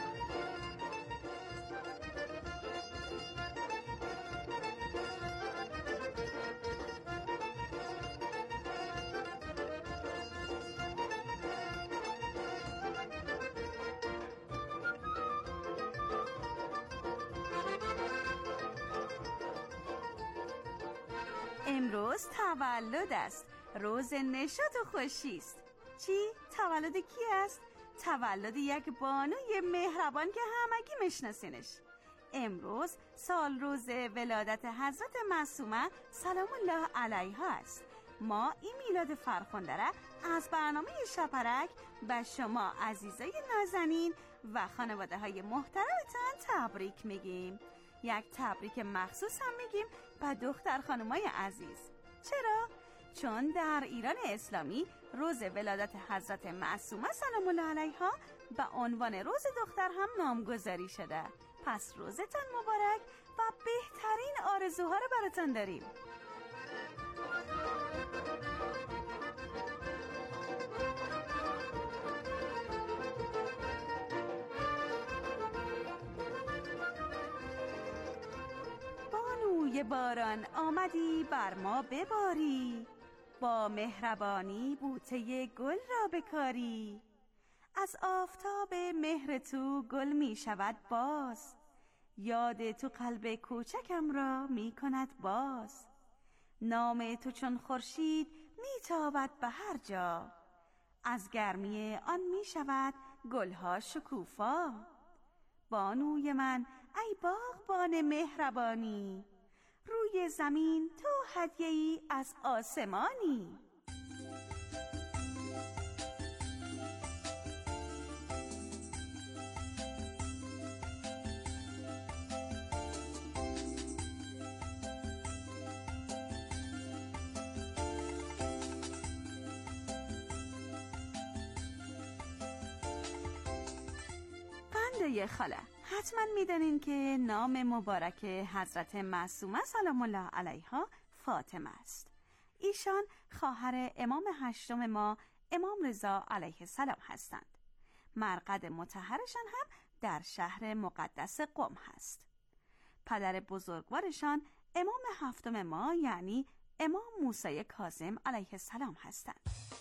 امروز تولد است. روز نشاط و خوشی است. چی؟ تولد کی است؟ تولد یک بانوی مهربان که همگی میشناسینش. امروز سال روز ولادت حضرت معصومه سلام الله علیها است. ما این میلاد فرخنده را از برنامه شاپرک به شما عزیزای نازنین و خانواده های محترمتان تبریک میگیم. یک تبریک مخصوص هم میگیم به دختر خانمای عزیز. چرا؟ چون در ایران اسلامی روز ولادت حضرت معصومه سلام الله علیها به عنوان روز دختر هم نامگذاری شده. پس روزتان مبارک و بهترین آرزوها رو براتون داریم. بانوی باران آمدی بر ما بباری، با مهربانی بوته گل را بکاری. از آفتاب مهر تو گل می شود باز، یاد تو قلب کوچکم را می کند باز. نام تو چون خورشید می تابد به هر جا، از گرمی آن می شود گلها شکوفا. بانوی من ای باغبان مهربانی، روی زمین تو هدیه‌ای از آسمانی. بنده خاله، حتما میدانین که نام مبارک حضرت معصومه سلام الله علیها فاطمه است. ایشان خواهر امام هشتم ما امام رضا علیه السلام هستند. مرقد مطهرشان هم در شهر مقدس قم هست. پدر بزرگوارشان امام هفتم ما یعنی امام موسی کاظم علیه السلام هستند.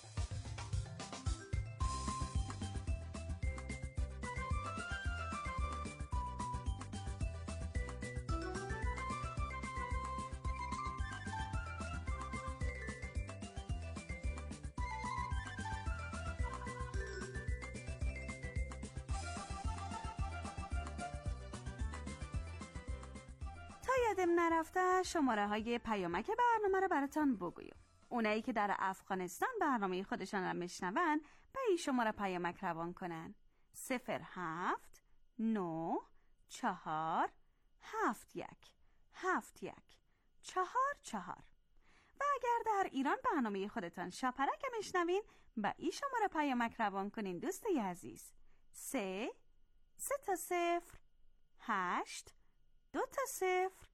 یادم نرفته شماره های پیامک برنامه رو براتون بگویم. اونایی که در افغانستان برنامه خودشان رو میشنون به این شماره پیامک روان کنن: صفر هفت نو چهار هفت یک هفت یک چهار چهار. و و اگر در ایران برنامه خودتان شاپرک میشنوین با این شماره پیامک روان کنین دوستای عزیز. سه سه تا صفر هشت دو تا صفر